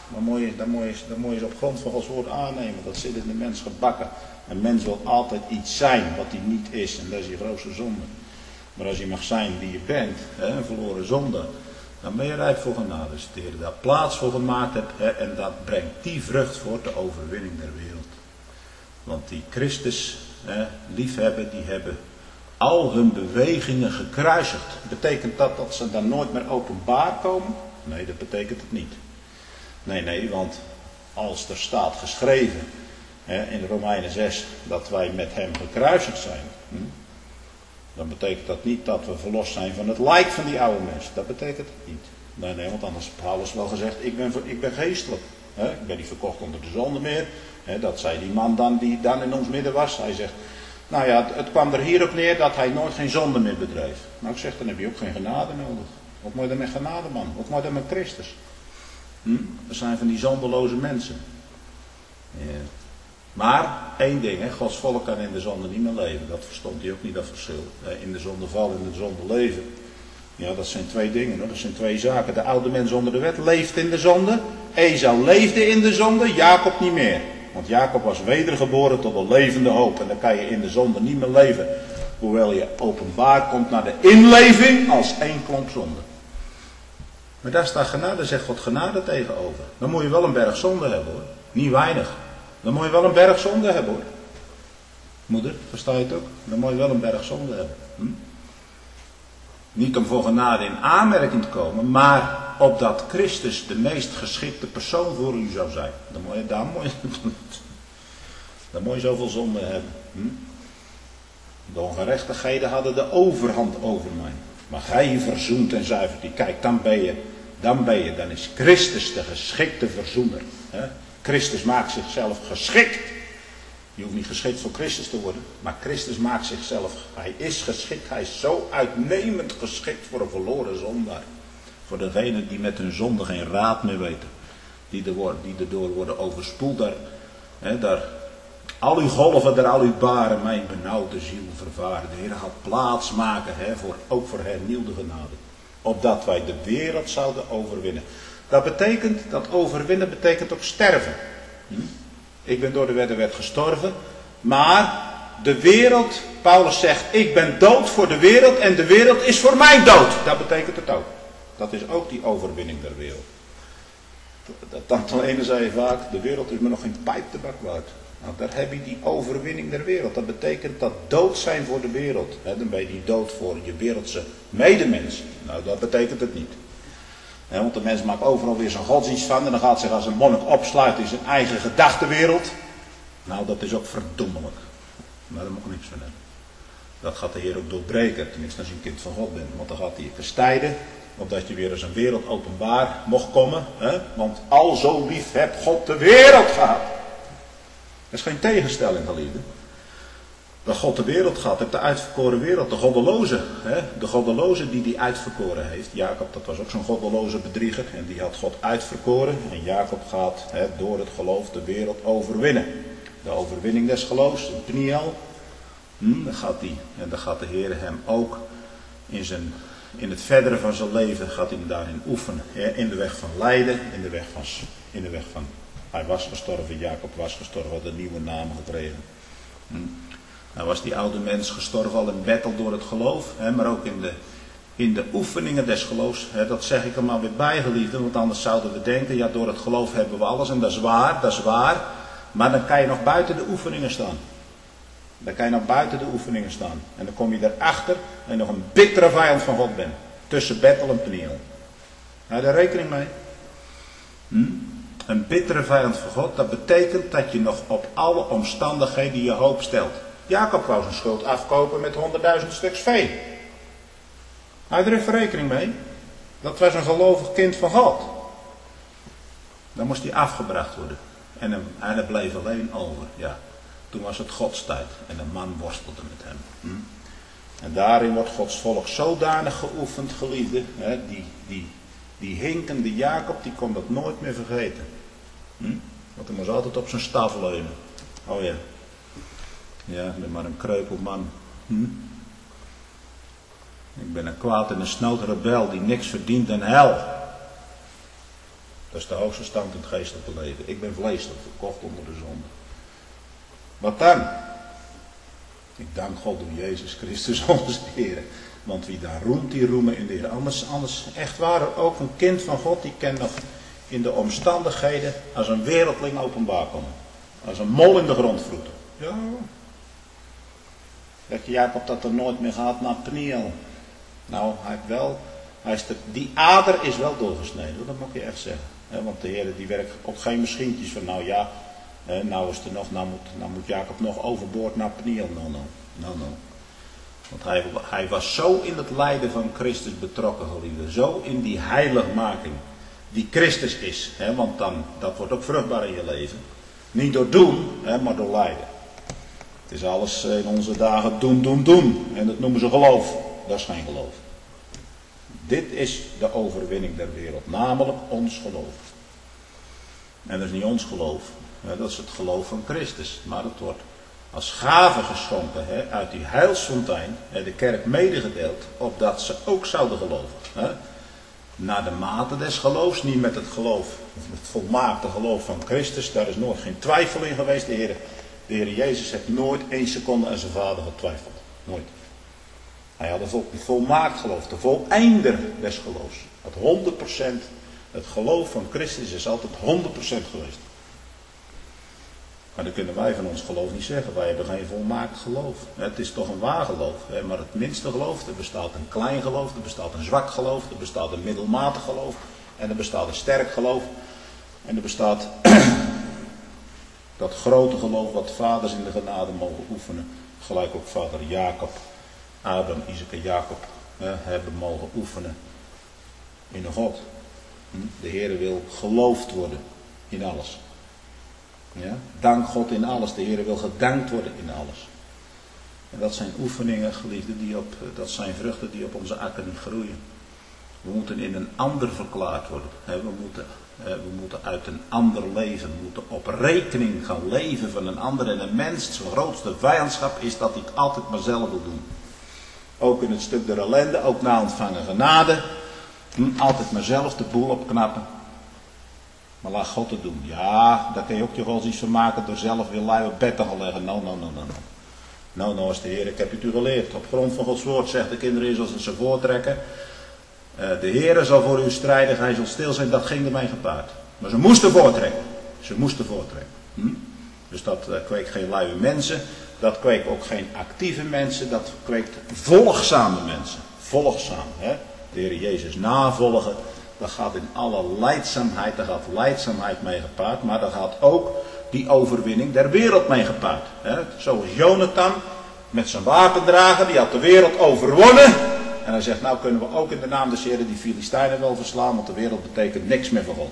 Dan moet, je, dan, moet je, dan moet je ze op grond van Gods woord aannemen. Dat zit in de mens gebakken. Een mens wil altijd iets zijn wat hij niet is. En dat is je grootste zonde. Maar als je mag zijn wie je bent, hè, een verloren zonde, dan ben je rijp voor genade. Als je daar plaats voor gemaakt hebt, hè, en dat brengt die vrucht voor de overwinning der wereld. Want die Christus hè, liefhebben, die hebben al hun bewegingen gekruisigd. Betekent dat dat ze dan nooit meer openbaar komen? Nee, dat betekent het niet. Nee, nee, want als er staat geschreven hè, in Romeinen zes dat wij met hem gekruisigd zijn, hm, dan betekent dat niet dat we verlost zijn van het lijk van die oude mens. Dat betekent het niet. Nee, nee, want anders heeft Paulus wel gezegd, ik ben, ik ben geestelijk. Hè, ik ben niet verkocht onder de zonde meer. Hè, dat zei die man dan die dan in ons midden was. Hij zegt, nou ja, het, het kwam er hierop neer dat hij nooit geen zonde meer bedreef. Nou, ik zeg, dan heb je ook geen genade nodig. Wat moet je dan met genade, man? Wat moet je dan met Christus? Hm? Dat zijn van die zondeloze mensen. Ja. Maar, één ding, hè, Gods volk kan in de zonde niet meer leven. Dat verstond hij ook niet, dat verschil. In de zonde vallen, in de zonde leven. Ja, dat zijn twee dingen, hoor. Dat zijn twee zaken. De oude mens onder de wet leeft in de zonde. Esau leefde in de zonde, Jacob niet meer. Want Jacob was wedergeboren tot een levende hoop. En dan kan je in de zonde niet meer leven. Hoewel je openbaar komt naar de inleving als één klomp zonde. Maar daar staat genade, daar zegt God genade tegenover. Dan moet je wel een berg zonde hebben, hoor. Niet weinig. Dan moet je wel een berg zonde hebben, hoor. Moeder, versta je het ook? Dan moet je wel een berg zonde hebben. Hm? Niet om voor genade in aanmerking te komen, maar opdat Christus de meest geschikte persoon voor u zou zijn. Dan moet je, daar moet je, dan moet je zoveel zonde hebben. Hm? De ongerechtigheden hadden de overhand over mij. Maar gij verzoent en zuivert die. Kijk, dan ben je, dan ben je, dan is Christus de geschikte verzoener. Hè? Christus maakt zichzelf geschikt. Je hoeft niet geschikt voor Christus te worden. Maar Christus maakt zichzelf, hij is geschikt. Hij is zo uitnemend geschikt voor een verloren zondaar. Voor degenen die met hun zonde geen raad meer weten. Die, er, die erdoor worden overspoeld. Daar, hè, daar, al uw golven, daar al uw baren, mijn benauwde ziel vervaren. De Heer gaat plaats maken, hè, voor, ook voor hernieuwde genade. Opdat wij de wereld zouden overwinnen. Dat betekent, dat overwinnen betekent ook sterven. Hm? Ik ben door de wet en wet gestorven. Maar de wereld, Paulus zegt, ik ben dood voor de wereld en de wereld is voor mij dood. Dat betekent het ook. Dat is ook die overwinning der wereld. Tante Lene zei vaak, de wereld is me nog geen pijptabak waard. Nou, daar heb je die overwinning der wereld. Dat betekent dat dood zijn voor de wereld. He, dan ben je die dood voor je wereldse medemens. Nou, dat betekent het niet. He, want de mens maakt overal weer zijn godsdienst van. En dan gaat zich als een monnik opsluiten in zijn eigen gedachtenwereld. Nou, dat is ook verdommelijk. Maar daar moet ik niks van hebben. Dat gaat de Heer ook doorbreken. Tenminste als je een kind van God bent. Want dan gaat hij je bestrijden. Opdat je weer eens een wereld openbaar mocht komen. He? Want al zo lief hebt God de wereld gehad. Dat is geen tegenstelling, geliefden. Dat God de wereld gehad heeft, de uitverkoren wereld, de goddeloze. Hè? De goddeloze die die uitverkoren heeft. Jacob, dat was ook zo'n goddeloze bedrieger. En die had God uitverkoren. En Jacob gaat hè, door het geloof de wereld overwinnen. De overwinning des geloofs, in Pniel. Hm, dan gaat die, en dan gaat de Heer hem ook in, zijn, in het verdere van zijn leven, gaat hij daarin oefenen. Hè? In de weg van lijden, in de weg van... In de weg van Hij was gestorven, Jacob was gestorven, had een nieuwe naam gekregen. Hm. Nou was die oude mens gestorven al in battle door het geloof, hè, maar ook in de, in de oefeningen des geloofs. Hè, dat zeg ik er maar weer bij, geliefden, want anders zouden we denken, ja, door het geloof hebben we alles en dat is waar, dat is waar. Maar dan kan je nog buiten de oefeningen staan. Dan kan je nog buiten de oefeningen staan. En dan kom je erachter dat je nog een bittere vijand van God bent. Tussen Bethel en Peniel. Hou daar rekening mee. Hm? Een bittere vijand van God, dat betekent dat je nog op alle omstandigheden je hoop stelt. Jacob wou zijn schuld afkopen met honderdduizend stuks vee. Hou er even rekening mee. Dat was een gelovig kind van God. Dan moest hij afgebracht worden. En hem, hij bleef alleen over. Ja. Toen was het Gods tijd. En een man worstelde met hem. Hm? En daarin wordt Gods volk zodanig geoefend, geliefde. Hè, die, die, die hinkende Jacob, die kon dat nooit meer vergeten. Hm? Want hij moest altijd op zijn staf leunen. Oh ja. Ja, ik ben maar een kreupelman. Hm? Ik ben een kwaad en een snoot rebel die niks verdient dan hel. Dat is de hoogste stand in het geestelijke leven. Ik ben vleeselijk, verkocht onder de zonde. Wat dan? Ik dank God door Jezus Christus onze Heer. Want wie daar roemt, die roemen in de Heer. Anders, anders echt waar, ook een kind van God, die kan nog in de omstandigheden als een wereldling openbaar komen. Als een mol in de grond vroeten. Ja. Dat je Jacob dat er nooit meer gaat naar Peniel. Nou, hij heeft wel, hij is de, die ader is wel doorgesneden, dat moet je echt zeggen. He, want de Heer die werkt ook geen misschientjes van nou ja, he, nou is er nog, nou moet, nou moet Jacob nog overboord naar Peniel. Nou, nou, nou, nou. Want hij, hij was zo in het lijden van Christus betrokken, geliefde. Zo in die heiligmaking die Christus is. He, want dan, dat wordt ook vruchtbaar in je leven. Niet door doen, he, maar door lijden. Het is alles in onze dagen doen, doen, doen. En dat noemen ze geloof. Dat is geen geloof. Dit is de overwinning der wereld. Namelijk ons geloof. En dat is niet ons geloof. He, dat is het geloof van Christus. Maar het wordt als gave geschonken he, uit die heilsfontein. He, de kerk medegedeeld. Opdat ze ook zouden geloven. He. Naar de mate des geloofs. Niet met het geloof. Het volmaakte geloof van Christus. Daar is nooit geen twijfel in geweest. De Heer, de Heer Jezus heeft nooit één seconde aan zijn vader getwijfeld. Nooit. Hij had een volmaakt geloof. De voleinder des geloofs. Het honderd procent. Het geloof van Christus is altijd honderd procent geweest. Maar dat kunnen wij van ons geloof niet zeggen. Wij hebben geen volmaakt geloof. Het is toch een waar geloof. Maar het minste geloof. Er bestaat een klein geloof. Er bestaat een zwak geloof. Er bestaat een middelmatig geloof. En er bestaat een sterk geloof. En er bestaat dat grote geloof wat vaders in de genade mogen oefenen. Gelijk ook vader Jacob, Abraham, Isaac en Jacob eh, hebben mogen oefenen in een God. De Heer wil geloofd worden in alles. Ja? Dank God in alles. De Heer wil gedankt worden in alles. En dat zijn oefeningen, geliefden, die op, dat zijn vruchten die op onze akker niet groeien. We moeten in een ander verklaard worden. We moeten, we moeten uit een ander leven. We moeten op rekening gaan leven van een ander. En een mens, zijn grootste vijandschap is dat hij het altijd maar zelf wil doen. Ook in het stuk der ellende, ook na ontvangen genade. Altijd maar zelf de boel opknappen. Maar laat God het doen. Ja, daar kun je ook je wel eens iets van maken door zelf weer lui op bed te gaan leggen. Nou, nou, nou, nou. Nou, nou is de Heer, ik heb het u geleerd. Op grond van Gods woord zegt de kinderen Israël als ze voortrekken. Uh, de Heer zal voor u strijden, hij zal stil zijn. Dat ging ermee gepaard. Maar ze moesten voortrekken. Ze moesten voortrekken. Hm? Dus dat uh, kweekt geen luie mensen. Dat kweekt ook geen actieve mensen. Dat kweekt volgzame mensen. Volgzaam. Hè? De Heer Jezus navolgen. Dat gaat in alle lijdzaamheid. Daar gaat lijdzaamheid mee gepaard. Maar daar gaat ook die overwinning der wereld mee gepaard. Hè? Zoals Jonathan met zijn wapendrager. Die had de wereld overwonnen. En hij zegt, nou kunnen we ook in de naam des Heeren die Filistijnen wel verslaan. Want de wereld betekent niks meer voor God.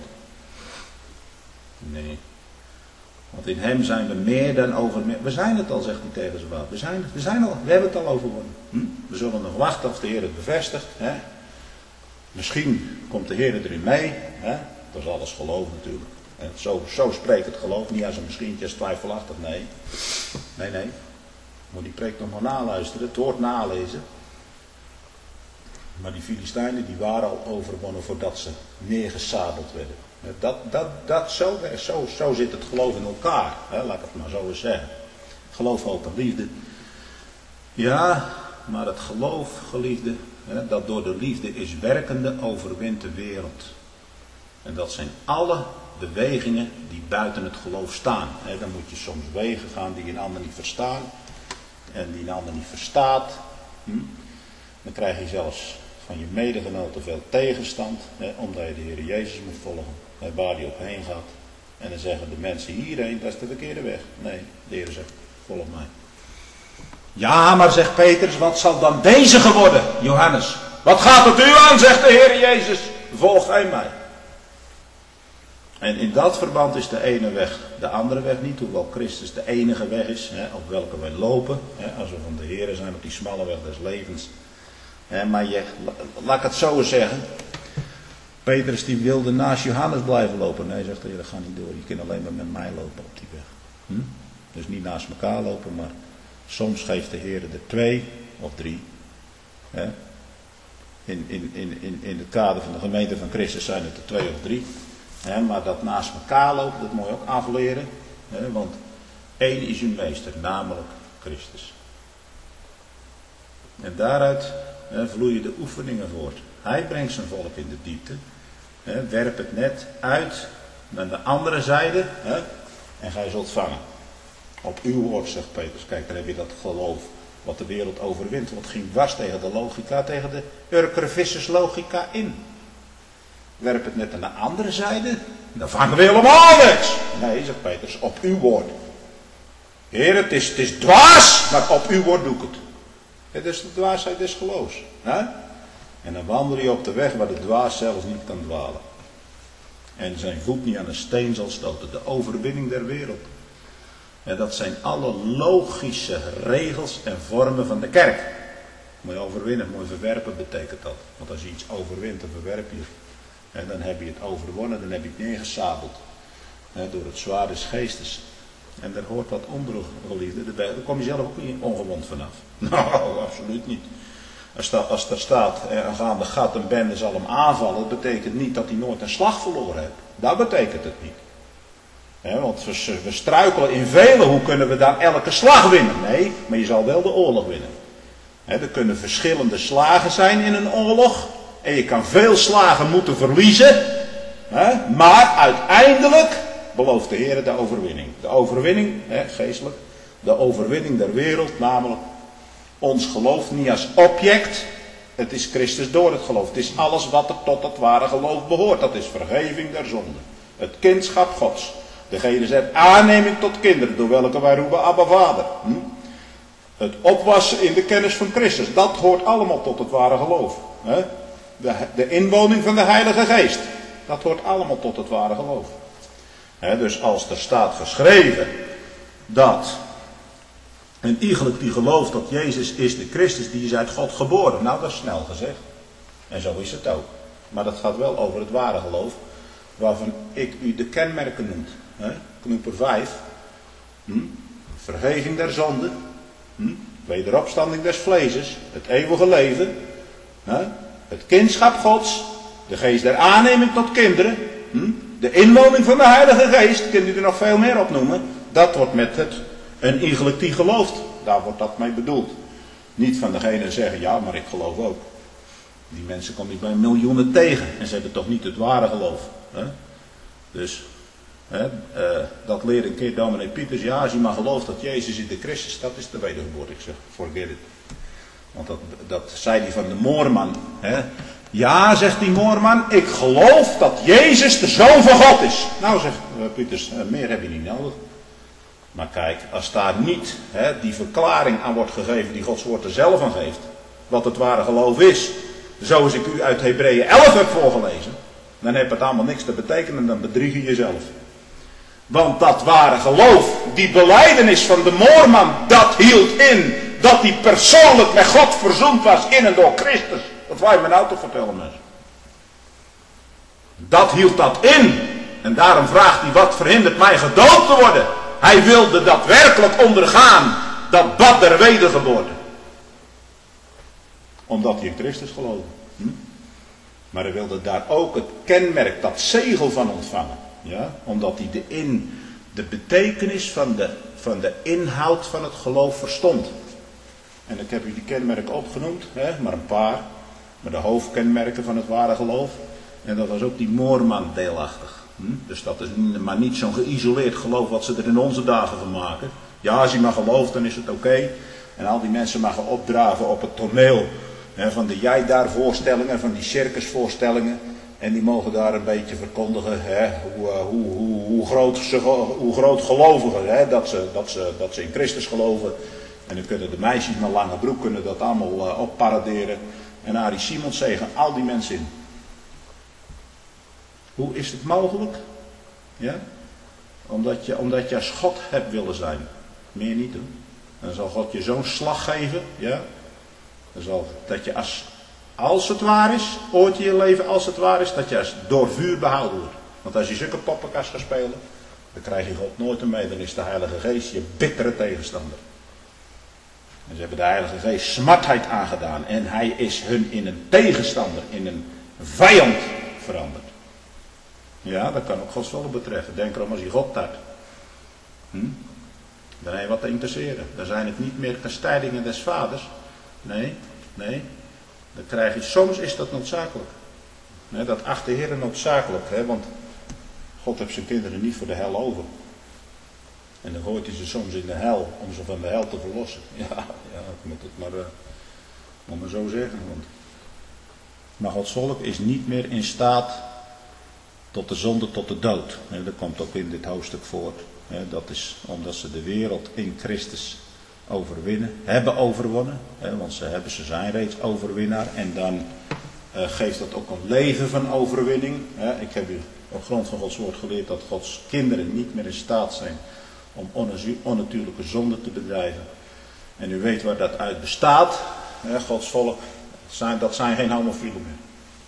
Nee. Want in hem zijn we meer dan over. We zijn het al, zegt hij tegen zijn wapen. We zijn het, we zijn al, we hebben het al overwonnen. Hm? We zullen nog wachten of de Heer het bevestigt. Hè? Misschien komt de Heer erin mee. Hè? Dat is alles geloof natuurlijk. En zo, zo spreekt het geloof. Niet als een misschientje, als twijfelachtig. Nee. Nee, nee. Moet die preek nog maar naluisteren. Het woord nalezen. Maar die Filistijnen die waren al overwonnen voordat ze neergezadeld werden. Dat, dat, dat, zo, zo, zo zit het geloof in elkaar. Hè? Laat ik het maar zo eens zeggen. Geloof, hoop en liefde. Ja, maar het geloof, geliefde, hè, dat door de liefde is werkende, overwint de wereld. En dat zijn alle bewegingen die buiten het geloof staan. Hè? Dan moet je soms wegen gaan die een ander niet verstaan. En die een ander niet verstaat. Hm? Dan krijg je zelfs van je medegenoten veel tegenstand. Hè, omdat je de Heer Jezus moet volgen. Hè, waar die op heen gaat. En dan zeggen de mensen hierheen, dat is de verkeerde weg. Nee, de Heer zegt, volg mij. Ja, maar zegt Petrus, wat zal dan deze geworden, Johannes? Wat gaat het u aan, zegt de Heer Jezus. Volg gij mij. En in dat verband is de ene weg de andere weg niet. Hoewel Christus de enige weg is, hè, op welke wij lopen. Hè, als we van de Heer zijn op die smalle weg des levens. Hè, maar je, laat ik het zo zeggen. Petrus die wilde naast Johannes blijven lopen. Nee, zegt hij, dat gaat niet door. Je kunt alleen maar met mij lopen op die weg. Hm? Dus niet naast elkaar lopen, maar soms geeft de Heer er twee of drie. Hè? In, in, in, in, in het kader van de gemeente van Christus zijn het er twee of drie. He, maar dat naast elkaar lopen, dat moet je ook afleren. He, want één is uw meester, namelijk Christus. En daaruit he, vloeien de oefeningen voort. Hij brengt zijn volk in de diepte. He, werp het net uit naar de andere zijde. He, en gij zult vangen. Op uw woord, zegt Petrus. Kijk, dan heb je dat geloof. Wat de wereld overwint. Wat ging dwars tegen de logica, tegen de Urker-visserslogica in. Werp het net aan de andere zijde. Dan vangen we helemaal niks. Nee, zegt Petrus, op uw woord. Heer, het is, het is dwaas, maar op uw woord doe ik het. Het is de dwaasheid des geloofs. Hè? En dan wandel je op de weg waar de dwaas zelfs niet kan dwalen. En zijn voet niet aan een steen zal stoten. De overwinning der wereld. En dat zijn alle logische regels en vormen van de kerk. Moet je overwinnen, moet je verwerpen, betekent dat. Want als je iets overwint, dan verwerp je het. En dan heb je het overwonnen, dan heb je het neergesabeld. He, door het zwaard des geestes. En daar hoort wat onder, geliefde. Daar kom je zelf ook niet ongewond vanaf. Nou, absoluut niet. Als, da, als er staat, er gaan de gat en bende zal hem aanvallen, dat betekent niet dat hij nooit een slag verloren heeft. Dat betekent het niet. He, want we, we struikelen in vele, hoe kunnen we daar elke slag winnen? Nee, maar je zal wel de oorlog winnen. He, er kunnen verschillende slagen zijn in een oorlog. En je kan veel slagen moeten verliezen. Hè? Maar uiteindelijk belooft de Heer de overwinning. De overwinning, hè, geestelijk. De overwinning der wereld. Namelijk ons geloof niet als object. Het is Christus door het geloof. Het is alles wat er tot het ware geloof behoort. Dat is vergeving der zonde. Het kindschap Gods. Degene zegt aanneming tot kinderen. Door welke wij roepen Abba Vader. Hm? Het opwassen in de kennis van Christus. Dat hoort allemaal tot het ware geloof. Hè? De, de inwoning van de Heilige Geest. Dat hoort allemaal tot het ware geloof. He, dus als er staat geschreven dat een iegelijk die gelooft dat Jezus is de Christus, die is uit God geboren. Nou, dat is snel gezegd. En zo is het ook. Maar dat gaat wel over het ware geloof, waarvan ik u de kenmerken noem. He, knoeper vijf. Hm? Vergeving der zonde. Hm? Wederopstanding des vleeses. Het eeuwige leven. He? Het kindschap Gods, de geest der aanneming tot kinderen, hm? de inwoning van de Heilige Geest, kunt u er nog veel meer opnoemen, dat wordt met het een iegelijk die gelooft. Daar wordt dat mee bedoeld. Niet van degene die zeggen, ja, maar ik geloof ook. Die mensen komen niet bij miljoenen tegen en ze hebben toch niet het ware geloof. Hè? Dus, hè, uh, dat leert een keer dominee Pieters, ja, als je maar gelooft dat Jezus is de Christus, dat is de wedergeboorte. Ik zeg, forget it. Want dat, dat zei hij van de moorman. Hè? Ja, zegt die moorman, ik geloof dat Jezus de Zoon van God is. Nou, zegt uh, Pieters, uh, meer heb je niet nodig. Maar kijk, als daar niet hè, die verklaring aan wordt gegeven die Gods woord er zelf aan geeft. Wat het ware geloof is. Zoals ik u uit Hebreeën elf heb voorgelezen. Dan heeft het allemaal niks te betekenen, dan bedrieg je jezelf. Want dat ware geloof, die belijdenis van de moorman, dat hield in dat hij persoonlijk met God verzoend was in en door Christus. Dat wou je me nou toch vertellen, mensen. Dat hield dat in. En daarom vraagt hij, wat verhindert mij gedoopt te worden? Hij wilde dat werkelijk ondergaan, dat bad der wedergeboorte. Omdat hij in Christus geloofde. Hm? Maar hij wilde daar ook het kenmerk, dat zegel van ontvangen. Ja? Omdat hij de, in, de betekenis van de, van de inhoud van het geloof verstond. En ik heb u die kenmerken opgenoemd, hè? Maar een paar. Maar de hoofdkenmerken van het ware geloof. En dat was ook die moorman deelachtig. Hm? Dus dat is maar niet zo'n geïsoleerd geloof wat ze er in onze dagen van maken. Ja, als je maar gelooft, dan is het oké. Okay. En al die mensen mogen opdraven op het toneel. Hè, van de jij daar voorstellingen, van die circusvoorstellingen. En die mogen daar een beetje verkondigen hè, hoe, hoe, hoe, hoe, groot ze, hoe groot gelovigen, hè, dat, ze, dat, ze, dat ze in Christus geloven. En dan kunnen de meisjes met lange broek kunnen dat allemaal uh, opparaderen. En Arie Simons zegen al die mensen in. Hoe is het mogelijk? Ja? Omdat je, omdat je als God hebt willen zijn. Meer niet doen. Dan zal God je zo'n slag geven. Ja? Dan zal, dat je als, als het waar is, ooit in je leven als het waar is, dat je als door vuur behouden wordt. Want als je zulke poppenkast gaat spelen, dan krijg je God nooit mee. Dan is de Heilige Geest je bittere tegenstander. En ze hebben de Heilige Geest smartheid aangedaan. En hij is hun in een tegenstander, in een vijand veranderd. Ja, dat kan ook Gods volk betreffen. Denk erom als je God tart. Hm? Dan heb je wat te interesseren. Dan zijn het niet meer kastijdingen des vaders. Nee, nee. Dan krijg je, soms is dat noodzakelijk. Nee, dat acht de Heer noodzakelijk. Hè? Want God heeft zijn kinderen niet voor de hel over. En dan gooit hij ze soms in de hel om ze van de hel te verlossen. Ja, ja ik moet het maar, uh, moet maar zo zeggen. Want... Maar Gods volk is niet meer in staat tot de zonde, tot de dood. Hè? Dat komt ook in dit hoofdstuk voort. Hè? Dat is omdat ze de wereld in Christus overwinnen, hebben overwonnen. Hè? Want ze, hebben, ze zijn reeds overwinnaar. En dan uh, geeft dat ook een leven van overwinning. Hè? Ik heb u op grond van Gods woord geleerd dat Gods kinderen niet meer in staat zijn om onnatuurlijke zonde te bedrijven. En u weet waar dat uit bestaat. Hè? Gods volk, zijn, dat zijn geen homofielen meer.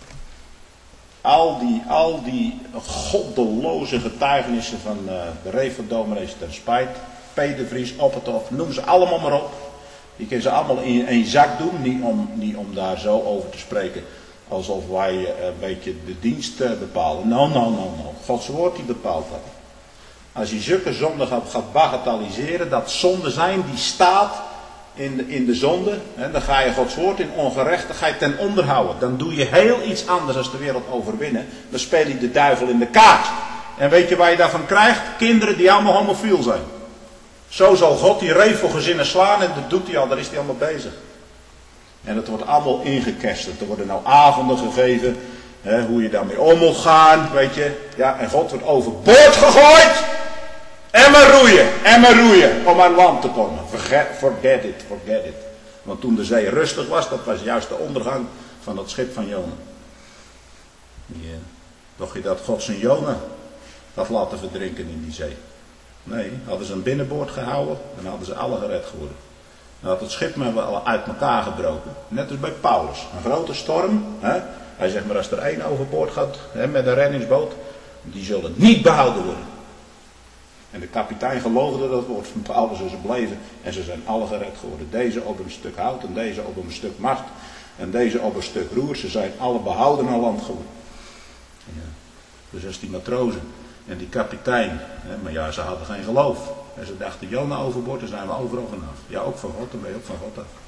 Al die, al die goddeloze getuigenissen van uh, de Reverdominees ten spijt, P. de Vries, Oppertoft, noem ze allemaal maar op. Die kunnen ze allemaal in één zak doen, niet om, niet om daar zo over te spreken alsof wij uh, een beetje de dienst uh, bepalen. Nou, nou, nou, nou. Gods woord die bepaalt dat. Als je zulke zonden gaat, gaat bagatelliseren, dat zonden zijn die staat in de, in de zonde, hè, dan ga je Gods woord in ongerechtigheid ten onder houden. Dan doe je heel iets anders als de wereld overwinnen. Dan speel je de duivel in de kaart. En weet je waar je daarvan krijgt? Kinderen die allemaal homofiel zijn. Zo zal God die revelgezinnen slaan en dat doet hij al, daar is hij allemaal bezig. En dat wordt allemaal ingekersterd. Er worden nou avonden gegeven, hè, hoe je daarmee om moet gaan, weet je. Ja, en God wordt overboord gegooid. En maar roeien, en maar roeien om aan land te komen. Forget, forget it, forget it. Want toen de zee rustig was, dat was juist de ondergang van dat schip van Jona. Ja. Dacht je dat God zijn Jona had laten verdrinken in die zee? Nee, hadden ze een binnenboord gehouden, dan hadden ze alle gered geworden. Dan had het schip maar wel uit elkaar gebroken. Net als bij Paulus. Een grote storm. Hè? Hij zegt maar als er één overboord gaat hè, met een reddingsboot, die zullen niet behouden worden. En de kapitein geloofde dat woord van Paulus en ze bleven. En ze zijn alle gered geworden. Deze op een stuk hout en deze op een stuk mast. En deze op een stuk roer. Ze zijn alle behouden aan land geworden. Ja. Dus als die matrozen en die kapitein. Hè, maar ja, ze hadden geen geloof. En ze dachten, Jona overboord, dan zijn we overal vanaf. Ja, ook van God, dan ben je ook van God af.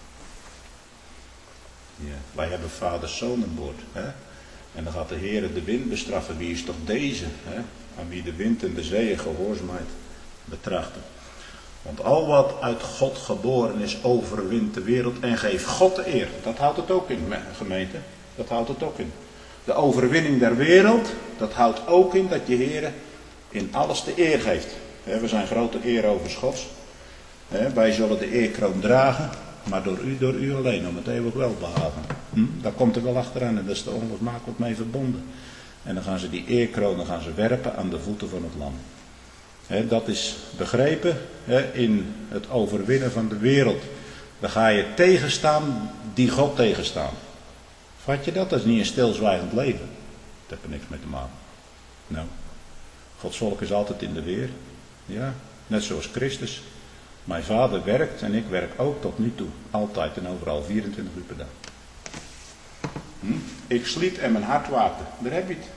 Ja. Wij hebben vaders zoon aan boord. Hè? En dan gaat de Heer de wind bestraffen. Wie is toch deze? Hè? Aan wie de wind en de zeeën gehoorzaamheid betrachten. Want al wat uit God geboren is, overwint de wereld en geeft God de eer. Dat houdt het ook in, gemeente. Dat houdt het ook in. De overwinning der wereld, dat houdt ook in dat je Heer in alles de eer geeft. We zijn grote eerovers Gods. Wij zullen de eerkroon dragen, maar door u, door u alleen, om het eeuwig welbehagen. Hm? Daar komt er wel achteraan en dat is er onlosmakelijk mee verbonden. En dan gaan ze die eerkronen gaan ze werpen aan de voeten van het lam. He, dat is begrepen he, in het overwinnen van de wereld. Dan ga je tegenstaan die God tegenstaan. Vat je dat? Dat is niet een stilzwijgend leven. Dat heeft er niks mee te maken. Nou, Gods volk is altijd in de weer. Ja, net zoals Christus. Mijn vader werkt en ik werk ook tot nu toe. Altijd en overal, vierentwintig uur per dag. Hm? Ik sliep en mijn hart waakte. Daar heb je het.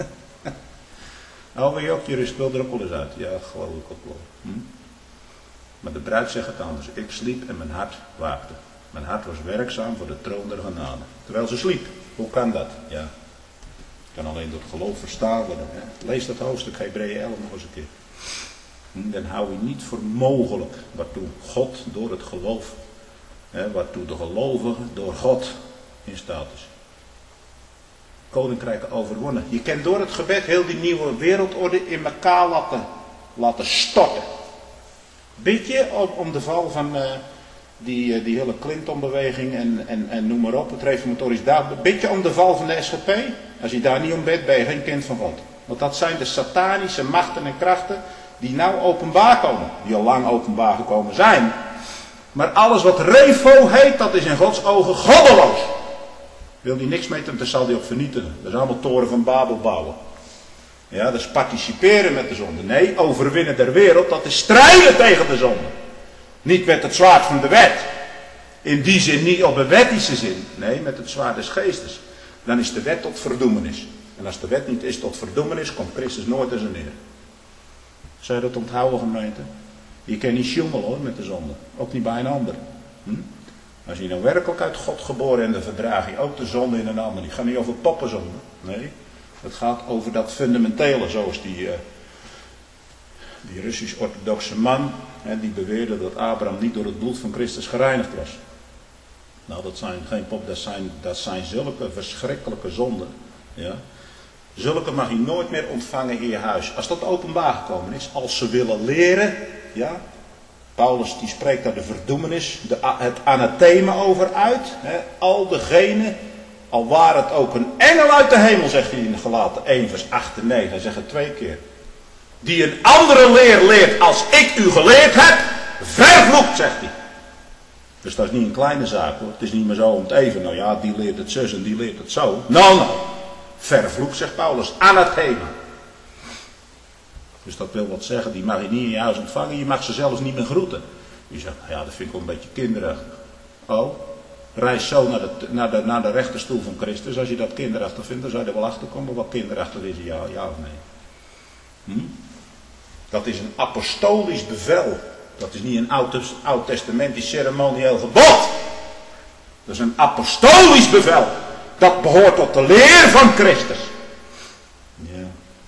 Oh, wil je ook je rust? Wil er ook wel eens uit? Ja, geloof ik ook wel. Hm? Maar de bruid zegt het anders. Ik sliep en mijn hart waakte. Mijn hart was werkzaam voor de troon der genade. Terwijl ze sliep. Hoe kan dat? Ja. Kan alleen door het geloof verstaan worden. Hè? Lees dat hoofdstuk Hebreeën elf nog eens een keer. Hm? Dan hou je niet voor mogelijk waartoe God door het geloof, hè, waartoe de gelovige door God in staat is. Koninkrijken overwonnen. Je kan door het gebed heel die nieuwe wereldorde in elkaar laten, laten storten. Bid je om, om de val van uh, die, uh, die hele Clinton-beweging en, en, en noem maar op, het reformatorisch dagblad. Bid je om de val van de S G P? Als je daar niet om bidt, ben je geen kind van God. Want dat zijn de satanische machten en krachten die nou openbaar komen. Die al lang openbaar gekomen zijn. Maar alles wat revo heet, dat is in Gods ogen goddeloos. Wil die niks mee doen, dan zal die ook vernietigen. Dat is allemaal toren van Babel bouwen. Ja, dat is participeren met de zonde. Nee, overwinnen der wereld, dat is strijden tegen de zonde. Niet met het zwaard van de wet. In die zin niet op een wettische zin. Nee, met het zwaard des geestes. Dan is de wet tot verdoemenis. En als de wet niet is tot verdoemenis, komt Christus nooit eens neer. Zou je dat onthouden, gemeente? Je kan niet sjoemelen hoor met de zonde. Ook niet bij een ander. Hm? Als je nou werkelijk uit God geboren en dan verdraag je ook de zonde in een ander. Die gaat niet over poppenzonde. Nee. Het gaat over dat fundamentele, zoals die, uh, die Russisch-orthodoxe man, hè, die beweerde dat Abraham niet door het bloed van Christus gereinigd was. Nou, dat zijn geen pop, dat zijn, dat zijn zulke verschrikkelijke zonden. Ja. Zulke mag je nooit meer ontvangen in je huis. Als dat openbaar gekomen is, als ze willen leren, ja. Paulus die spreekt daar de verdoemenis, de, het anathema over uit. Hè, al degene, al waar het ook een engel uit de hemel, zegt hij in Galaten één vers acht en negen, hij zegt het twee keer. Die een andere leer leert als ik u geleerd heb, vervloekt, zegt hij. Dus dat is niet een kleine zaak hoor. Het is niet meer zo om het even, nou ja, die leert het zus en die leert het zo. Nou, nou. Vervloekt, zegt Paulus, anathema. Dus dat wil wat zeggen, die mag je niet in je huis ontvangen, je mag ze zelfs niet meer groeten. Je zegt, nou ja, dat vind ik wel een beetje kinderachtig. Oh, reis zo naar de, naar, de, naar de rechterstoel van Christus. Als je dat kinderachtig vindt, dan zou je er wel achter komen wat kinderachtig is, ja, ja of nee. Hm? Dat is een apostolisch bevel. Dat is niet een oud-testamentisch ceremonieel gebod. Dat is een apostolisch bevel. Dat behoort tot de leer van Christus. Ja.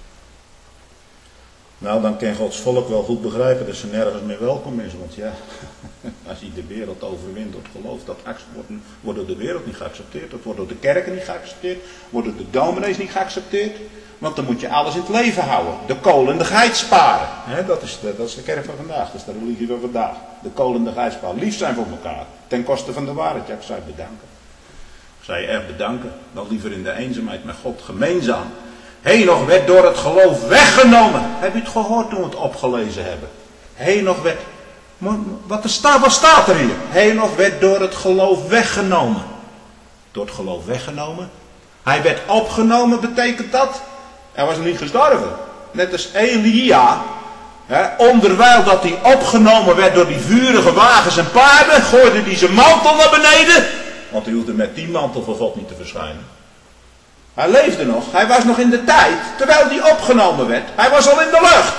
Nou, dan kan Gods volk wel goed begrijpen dat ze nergens meer welkom is. Want ja, als hij de wereld overwint door het geloof, dat wordt, wordt door de wereld niet geaccepteerd. Dat wordt door de kerken niet geaccepteerd. Wordt door de dominees niet geaccepteerd. Want dan moet je alles in het leven houden. De kool en de geit sparen. He, dat, is de, dat is de kerk van vandaag. Dat is de religie van vandaag. De kool en de geit sparen. Lief zijn voor elkaar. Ten koste van de waarheid. Ja, ik zou je bedanken. Ik zou je echt bedanken. Dan liever in de eenzaamheid met God gemeenzaam. Henoch werd door het geloof weggenomen. Heb je het gehoord toen we het opgelezen hebben? Henoch werd... Wat, staat, wat staat er hier? Henoch werd door het geloof weggenomen. Door het geloof weggenomen? Hij werd opgenomen, betekent dat? Hij was nog niet gestorven. Net als Elia. Hè, onderwijl dat hij opgenomen werd door die vurige wagens en paarden, gooide hij zijn mantel naar beneden. Want hij hoefde met die mantel voor God niet te verschijnen. Hij leefde nog. Hij was nog in de tijd. Terwijl hij opgenomen werd. Hij was al in de lucht.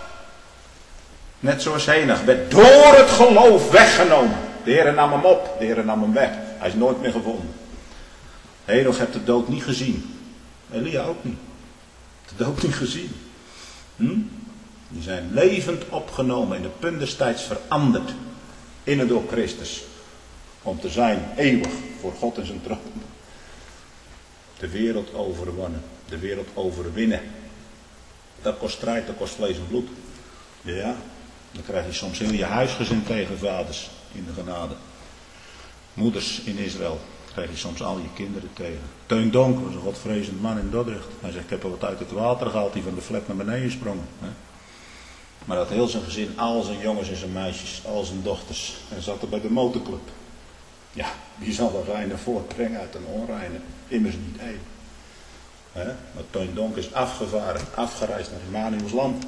Net zoals Henoch werd door het geloof weggenomen. De Heer nam hem op. De Heer nam hem weg. Hij is nooit meer gevonden. Henoch heeft de dood niet gezien. Elia ook niet. De dood niet gezien. Hm? Die zijn levend opgenomen. In de punt des tijds veranderd. In en door Christus. Om te zijn eeuwig voor God en zijn troon. De wereld overwonnen. De wereld overwinnen. Dat kost strijd, dat kost vlees en bloed. Ja, dan krijg je soms heel je huisgezin tegen vaders in de genade. Moeders in Israël krijg je soms al je kinderen tegen. Teun Donk was een godvrezend man in Dordrecht. Hij zegt, ik heb er wat uit het water gehaald die van de flat naar beneden sprong. Maar dat heel zijn gezin, al zijn jongens en zijn meisjes, al zijn dochters. En zat er bij de motorclub. Ja, wie zal er reine voortbrengen uit een onreine? Immers niet één. He? Maar Teun Donk is afgevaren, afgereisd naar Emmanuels land.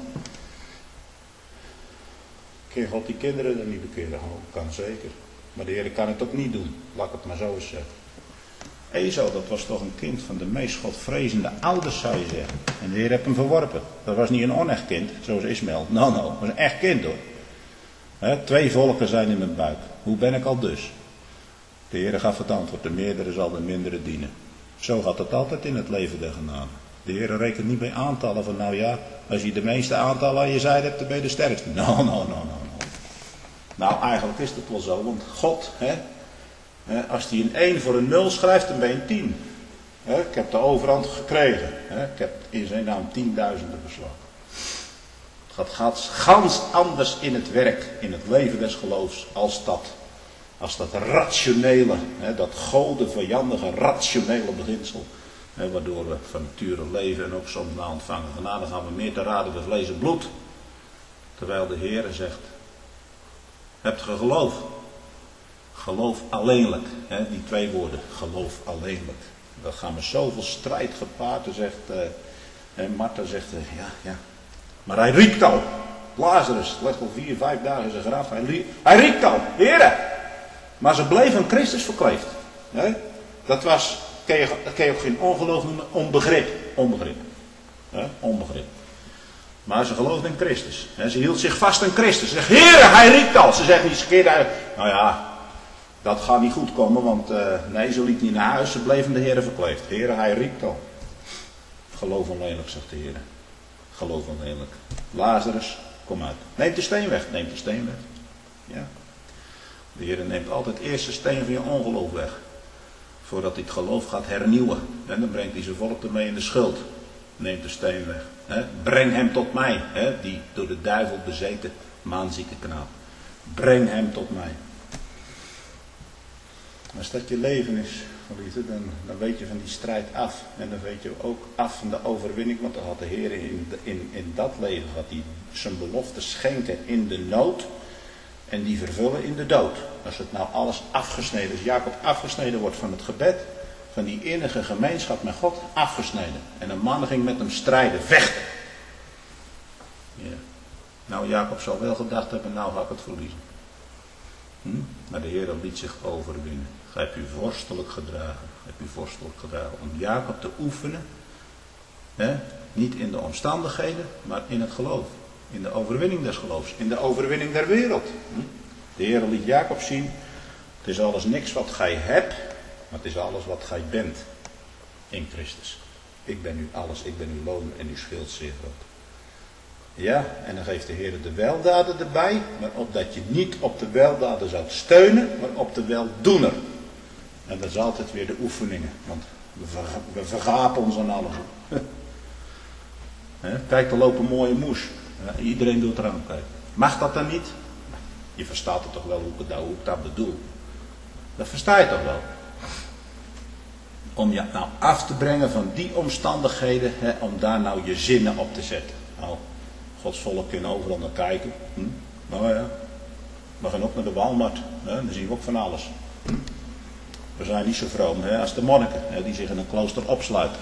Kan God die kinderen dan niet bekeren? Oh, kan zeker. Maar de Heer kan het ook niet doen. Laat ik het maar zo eens zeggen. Ezo, dat was toch een kind van de meest godvrezende ouders, zou je zeggen. En de Heer heeft hem verworpen. Dat was niet een onecht kind, zoals Ismaël. Nou, nou, dat was een echt kind hoor. He? Twee volken zijn in mijn buik. Hoe ben ik al dus? De Heer gaf het antwoord, de meerdere zal de mindere dienen. Zo gaat het altijd in het leven der genade. De Heer rekent niet bij aantallen van, nou ja, als je de meeste aantallen aan je zijde hebt, dan ben je de sterkste. Nou, nou, nou, nou, nou. Nou, eigenlijk is het wel zo, want God, hè, als hij een één voor een nul schrijft, dan ben je een tien. Hè, ik heb de overhand gekregen. Hè, ik heb in zijn naam tienduizenden verslagen. Het gaat gans anders in het werk, in het leven des geloofs, als dat. Als dat rationele, hè, dat gode, vijandige, rationele beginsel. Hè, waardoor we van nature leven en ook soms na ontvangen genade gaan we meer te raden bij vlees en bloed. Terwijl de Heer zegt, hebt ge geloof? Geloof alleenlijk. Hè, die twee woorden, geloof alleenlijk. Dat gaan we zoveel strijd gepaard. Zegt, uh, en Martha zegt, uh, ja, ja. Maar hij riekt al. Lazarus ligt al vier, vijf dagen in zijn graf. Hij, rie, hij riekt al, Heere. Maar ze bleef aan Christus verkleefd. Hè? Dat was, kan je, dat kan je ook geen ongeloof noemen, onbegrip. onbegrip. He? Onbegrip. Maar ze geloofde in Christus. He? Ze hield zich vast aan Christus. Ze zegt, Heere, hij riekt al. Ze zegt niet eens keer uit. Nou ja, dat gaat niet goed komen, want uh, nee, ze liep niet naar huis. Ze bleef in de Heere verkleefd. Heere, hij riekt al. Geloof onlelijk, zegt de Heere. Geloof onlelijk. Lazarus, kom uit. Neem de steen weg. Neem de steen weg. Ja. De Heere neemt altijd eerst de steen van je ongeloof weg. Voordat hij het geloof gaat hernieuwen. En dan brengt hij zijn volk ermee in de schuld. Neemt de steen weg. He? Breng hem tot mij. He? Die door de duivel bezeten maanzieke knaap. Breng hem tot mij. Als dat je leven is, geliefde, dan, dan weet je van die strijd af. En dan weet je ook af van de overwinning. Want dan had de Heer in, in, in dat leven had hij zijn belofte schenken in de nood. En die vervullen in de dood. Als het nou alles afgesneden is. Jacob afgesneden wordt van het gebed. Van die innige gemeenschap met God. Afgesneden. En een man ging met hem strijden. Vechten. Ja. Nou, Jacob zou wel gedacht hebben. Nou ga ik het verliezen. Hm? Maar de Heer liet zich overwinnen. Gij hebt u vorstelijk gedragen. Hebt u vorstelijk gedragen. Om Jacob te oefenen. Hè? Niet in de omstandigheden. Maar in het geloof. In de overwinning des geloofs. In de overwinning der wereld. De Heer liet Jacob zien. Het is alles niks wat gij hebt. Maar het is alles wat gij bent. In Christus. Ik ben u alles. Ik ben uw loon. En uw schild zeer groot. Ja. En dan geeft de Heer de weldaden erbij. Maar opdat je niet op de weldaden zou steunen. Maar op de weldoener. En dat is altijd weer de oefeningen. Want we, verga- we vergapen ons aan alles. Kijk, er lopen mooie moes. Ja, iedereen doet eraan kijken. Mag dat dan niet? Je verstaat het toch wel hoe ik, dat, hoe ik dat bedoel. Dat versta je toch wel. Om je nou af te brengen van die omstandigheden. Hè, om daar nou je zinnen op te zetten. Nou, Gods volk kunnen overal naar kijken. Hm? Nou ja. We gaan ook naar de Walmart. Hè, dan zien we ook van alles. Hm? We zijn niet zo vroom hè, als de monniken. Hè, die zich in een klooster opsluiten.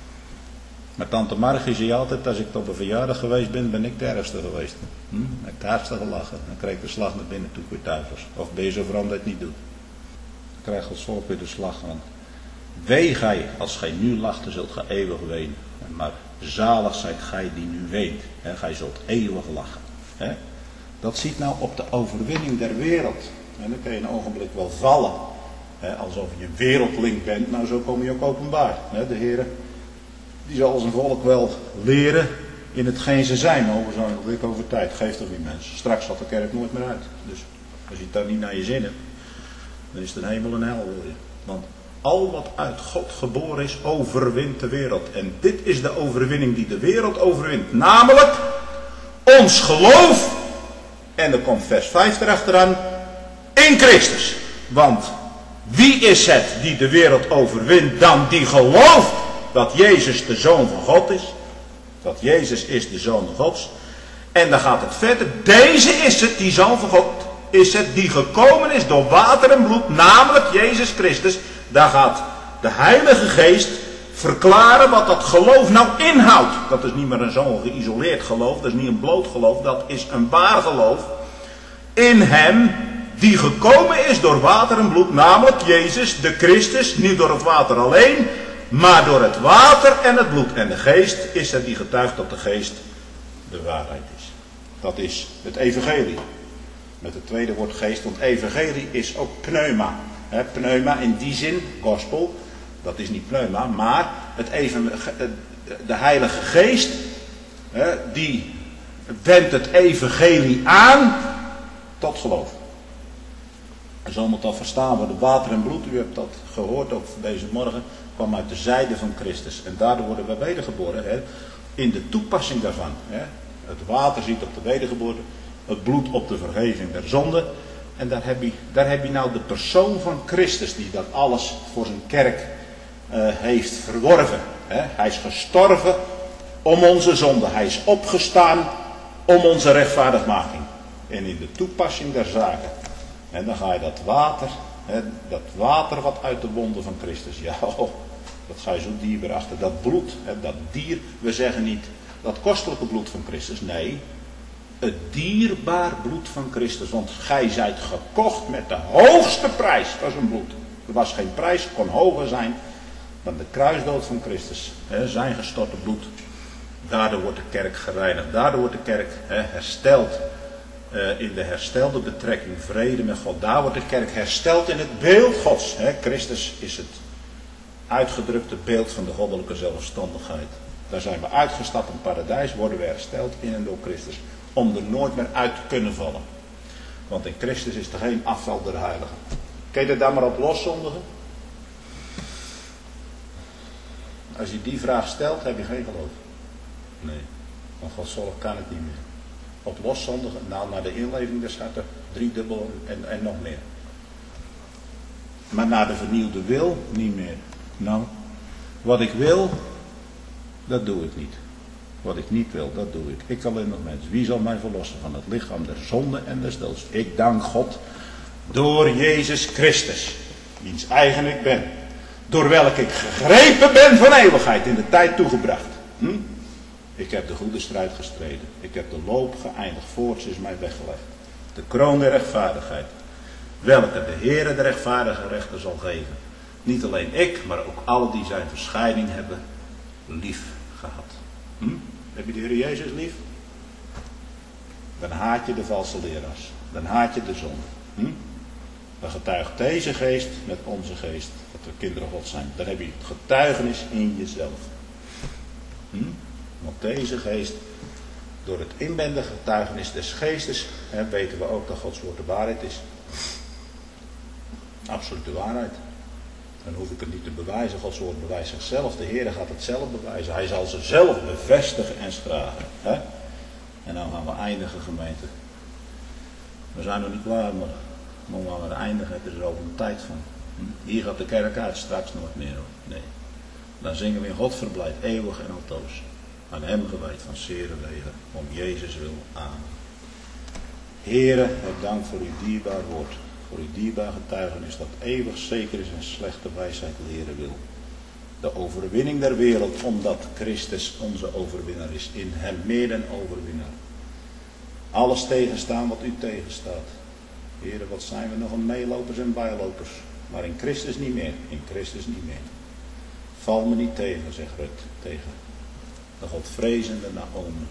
Met tante Margie zie je altijd, als ik op een verjaardag geweest ben, ben ik de ergste geweest. Hm? Dan heb ik de hardste gelachen. Dan krijg ik de slag naar binnen toe, weer duivels. Of ben je zo vroom dat je het niet doet. Dan krijgt Gods volk weer de slag aan. Wee gij, als gij nu lacht, dan zult gij eeuwig wenen. Maar zalig zijt gij die nu weent. Hè? Gij zult eeuwig lachen. Hè? Dat ziet nou op de overwinning der wereld. En dan kun je een ogenblik wel vallen. Hè? Alsof je een wereldling bent. Nou, zo kom je ook openbaar. Hè? De Heer die zal zijn volk wel leren in hetgeen ze zijn. Over zo'n dik over tijd. Geeft toch niet mensen. Straks gaat de kerk nooit meer uit. Dus als je het daar niet naar je zin hebt. Dan is het een hemel en hel wil je. Want al wat uit God geboren is, overwint de wereld. En dit is de overwinning die de wereld overwint. Namelijk, ons geloof. En er komt vers vijf erachteraan. In Christus. Want wie is het die de wereld overwint dan die gelooft dat Jezus de Zoon van God is. Dat Jezus is de Zoon van Gods. En dan gaat het verder. Deze is het, die Zoon van God is het, die gekomen is door water en bloed. Namelijk Jezus Christus. Daar gaat de Heilige Geest verklaren wat dat geloof nou inhoudt. Dat is niet meer een zo'n geïsoleerd geloof. Dat is niet een bloot geloof. Dat is een waar geloof. In hem die gekomen is door water en bloed. Namelijk Jezus, de Christus. Niet door het water alleen. Maar door het water en het bloed. En de geest is het die getuigt dat de geest de waarheid is. Dat is het evangelie. Met het tweede woord geest. Want evangelie is ook pneuma. He, pneuma in die zin, gospel. Dat is niet pneuma. Maar het even, de Heilige Geest. He, die wendt het evangelie aan tot geloof. En zo moet dat verstaan worden. Water en bloed, u hebt dat gehoord ook deze morgen, kwam uit de zijde van Christus. En daardoor worden we wedergeboren. Hè? In de toepassing daarvan. Hè? Het water ziet op de wedergeboorte. Het bloed op de vergeving der zonde. En daar heb je, daar heb je nou de persoon van Christus die dat alles voor zijn kerk uh, heeft verworven. Hè? Hij is gestorven om onze zonde. Hij is opgestaan om onze rechtvaardigmaking. En in de toepassing der zaken. En dan ga je dat water, hè, dat water wat uit de wonden van Christus, ja, oh, dat ga je zo dierbaar achter. Dat bloed, hè, dat dier, we zeggen niet dat kostelijke bloed van Christus, nee, het dierbaar bloed van Christus. Want gij zijt gekocht met de hoogste prijs, dat is een bloed. Er was geen prijs, kon hoger zijn Want de kruisdood van Christus, hè, zijn gestorte bloed, daardoor wordt de kerk gereinigd. Daardoor wordt de kerk hè, hersteld uh, in de herstelde betrekking, vrede met God. Daar wordt de kerk hersteld in het beeld Gods. Hè. Christus is het uitgedrukte beeld van de goddelijke zelfstandigheid. Daar zijn we uitgestapt in het paradijs, worden we hersteld in en door Christus. Om er nooit meer uit te kunnen vallen. Want in Christus is er geen afval der heiligen. Kun je er daar maar op loszondigen? Als je die vraag stelt, heb je geen geloof. Nee, want Gods volk kan het niet meer. Op loszondigen, nou naar de inleving des harten, driedubbel en, en nog meer. Maar naar de vernieuwde wil, niet meer. Nou, wat ik wil, dat doe ik niet. Wat ik niet wil, dat doe ik. Ik alleen nog mens. Wie zal mij verlossen van het lichaam der zonde en des doods? Ik dank God door Jezus Christus, wiens eigen ik ben. Door welke ik gegrepen ben van eeuwigheid in de tijd toegebracht. Hm? Ik heb de goede strijd gestreden. Ik heb de loop geëindigd. Voorts is mij weggelegd. De kroon der rechtvaardigheid. Welke de Heere de rechtvaardige rechter zal geven. Niet alleen ik, maar ook alle die zijn verschijning hebben lief gehad. Hm? Heb je de Heer Jezus lief? Dan haat je de valse leraars. Dan haat je de zonde. Hm? Dan getuigt deze geest met onze geest dat we kinderen God zijn. Dan heb je het getuigenis in jezelf. Hm? Want deze geest, door het inwendige getuigenis des geestes, hè, weten we ook dat Gods woord de waarheid is. Absolute waarheid. Dan hoef ik het niet te bewijzen. Gods woord bewijst zichzelf. De Heer gaat het zelf bewijzen. Hij zal ze zelf bevestigen en schragen. Hè? En dan gaan we eindigen, gemeente. We zijn nog niet klaar, maar dan gaan we eindigen. Het is er over een tijd van. Hier gaat de kerk uit, straks nooit meer. Nee. Dan zingen we in God verblijft, eeuwig en altoos. Aan hem gewijd van zere wegen, om Jezus wil aan. Heere, ik dank voor uw dierbaar woord. Voor uw dierbaar getuigenis dat eeuwig zeker is en slechte wijsheid leren wil. De overwinning der wereld, omdat Christus onze overwinnaar is. In hem meer dan overwinnaar. Alles tegenstaan wat u tegenstaat. Heere, wat zijn we nog een meelopers en bijlopers. Maar in Christus niet meer. In Christus niet meer. Val me niet tegen, zegt Rut tegen de Godvrezende Naomi.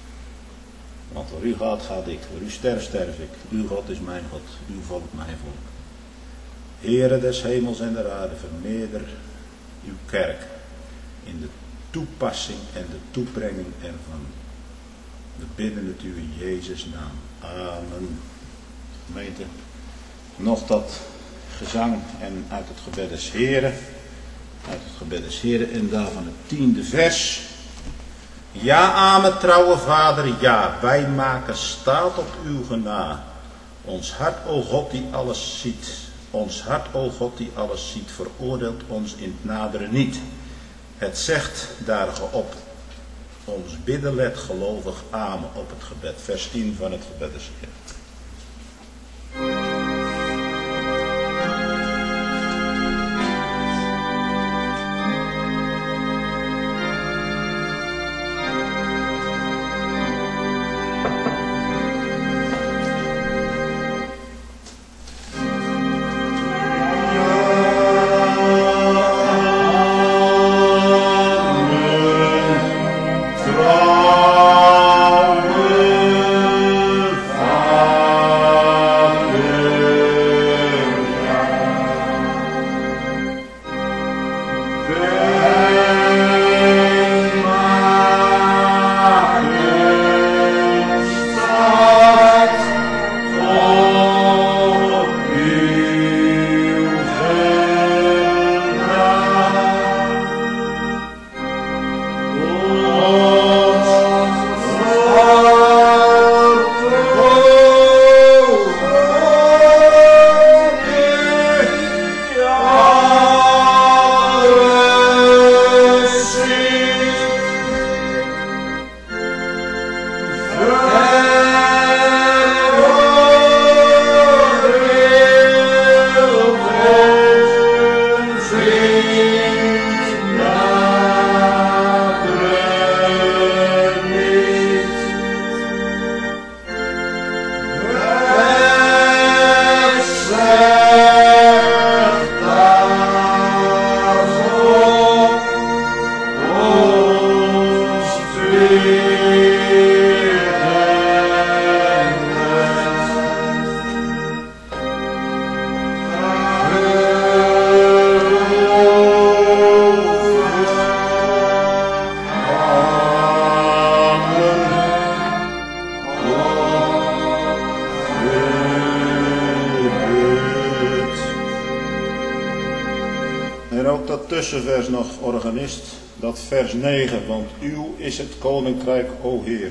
Want waar u gaat, gaat ik. Waar u sterft, sterf ik. Uw God is mijn God. Uw volk, mijn volk. Heere des hemels en der aarde, vermeerder uw kerk in de toepassing en de toebrenging ervan. We bidden het u in Jezus' naam. Amen. Gemeente, nog dat gezang en uit het gebed des Heren. Uit het gebed des Heren en daarvan het tiende vers. Ja, amen, trouwe Vader, ja, wij maken staat op uw genade. Ons hart, o God, die alles ziet. Ons hart, o God, die alles ziet, veroordeelt ons in het naderen niet. Het zegt daar ge op. Ons bidden let gelovig amen op het gebed. Vers tien van het gebed des Heren. Father. dat tussenvers nog, organist, dat vers negen, want uw is het koninkrijk, o Heer.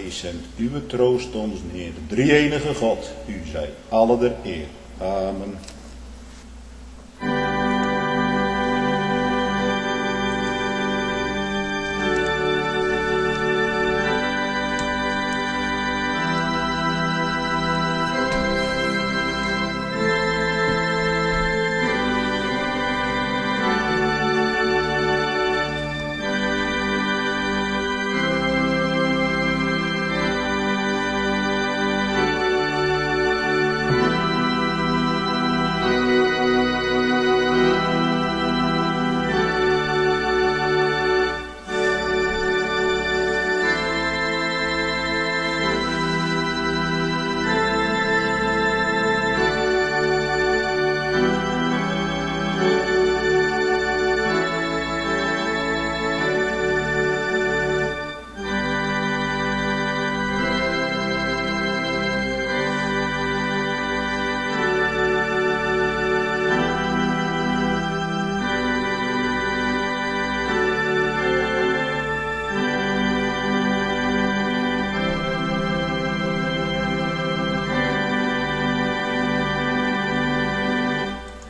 Uwe troost ons neer, de drie-enige God, u zij alle der eer. Amen.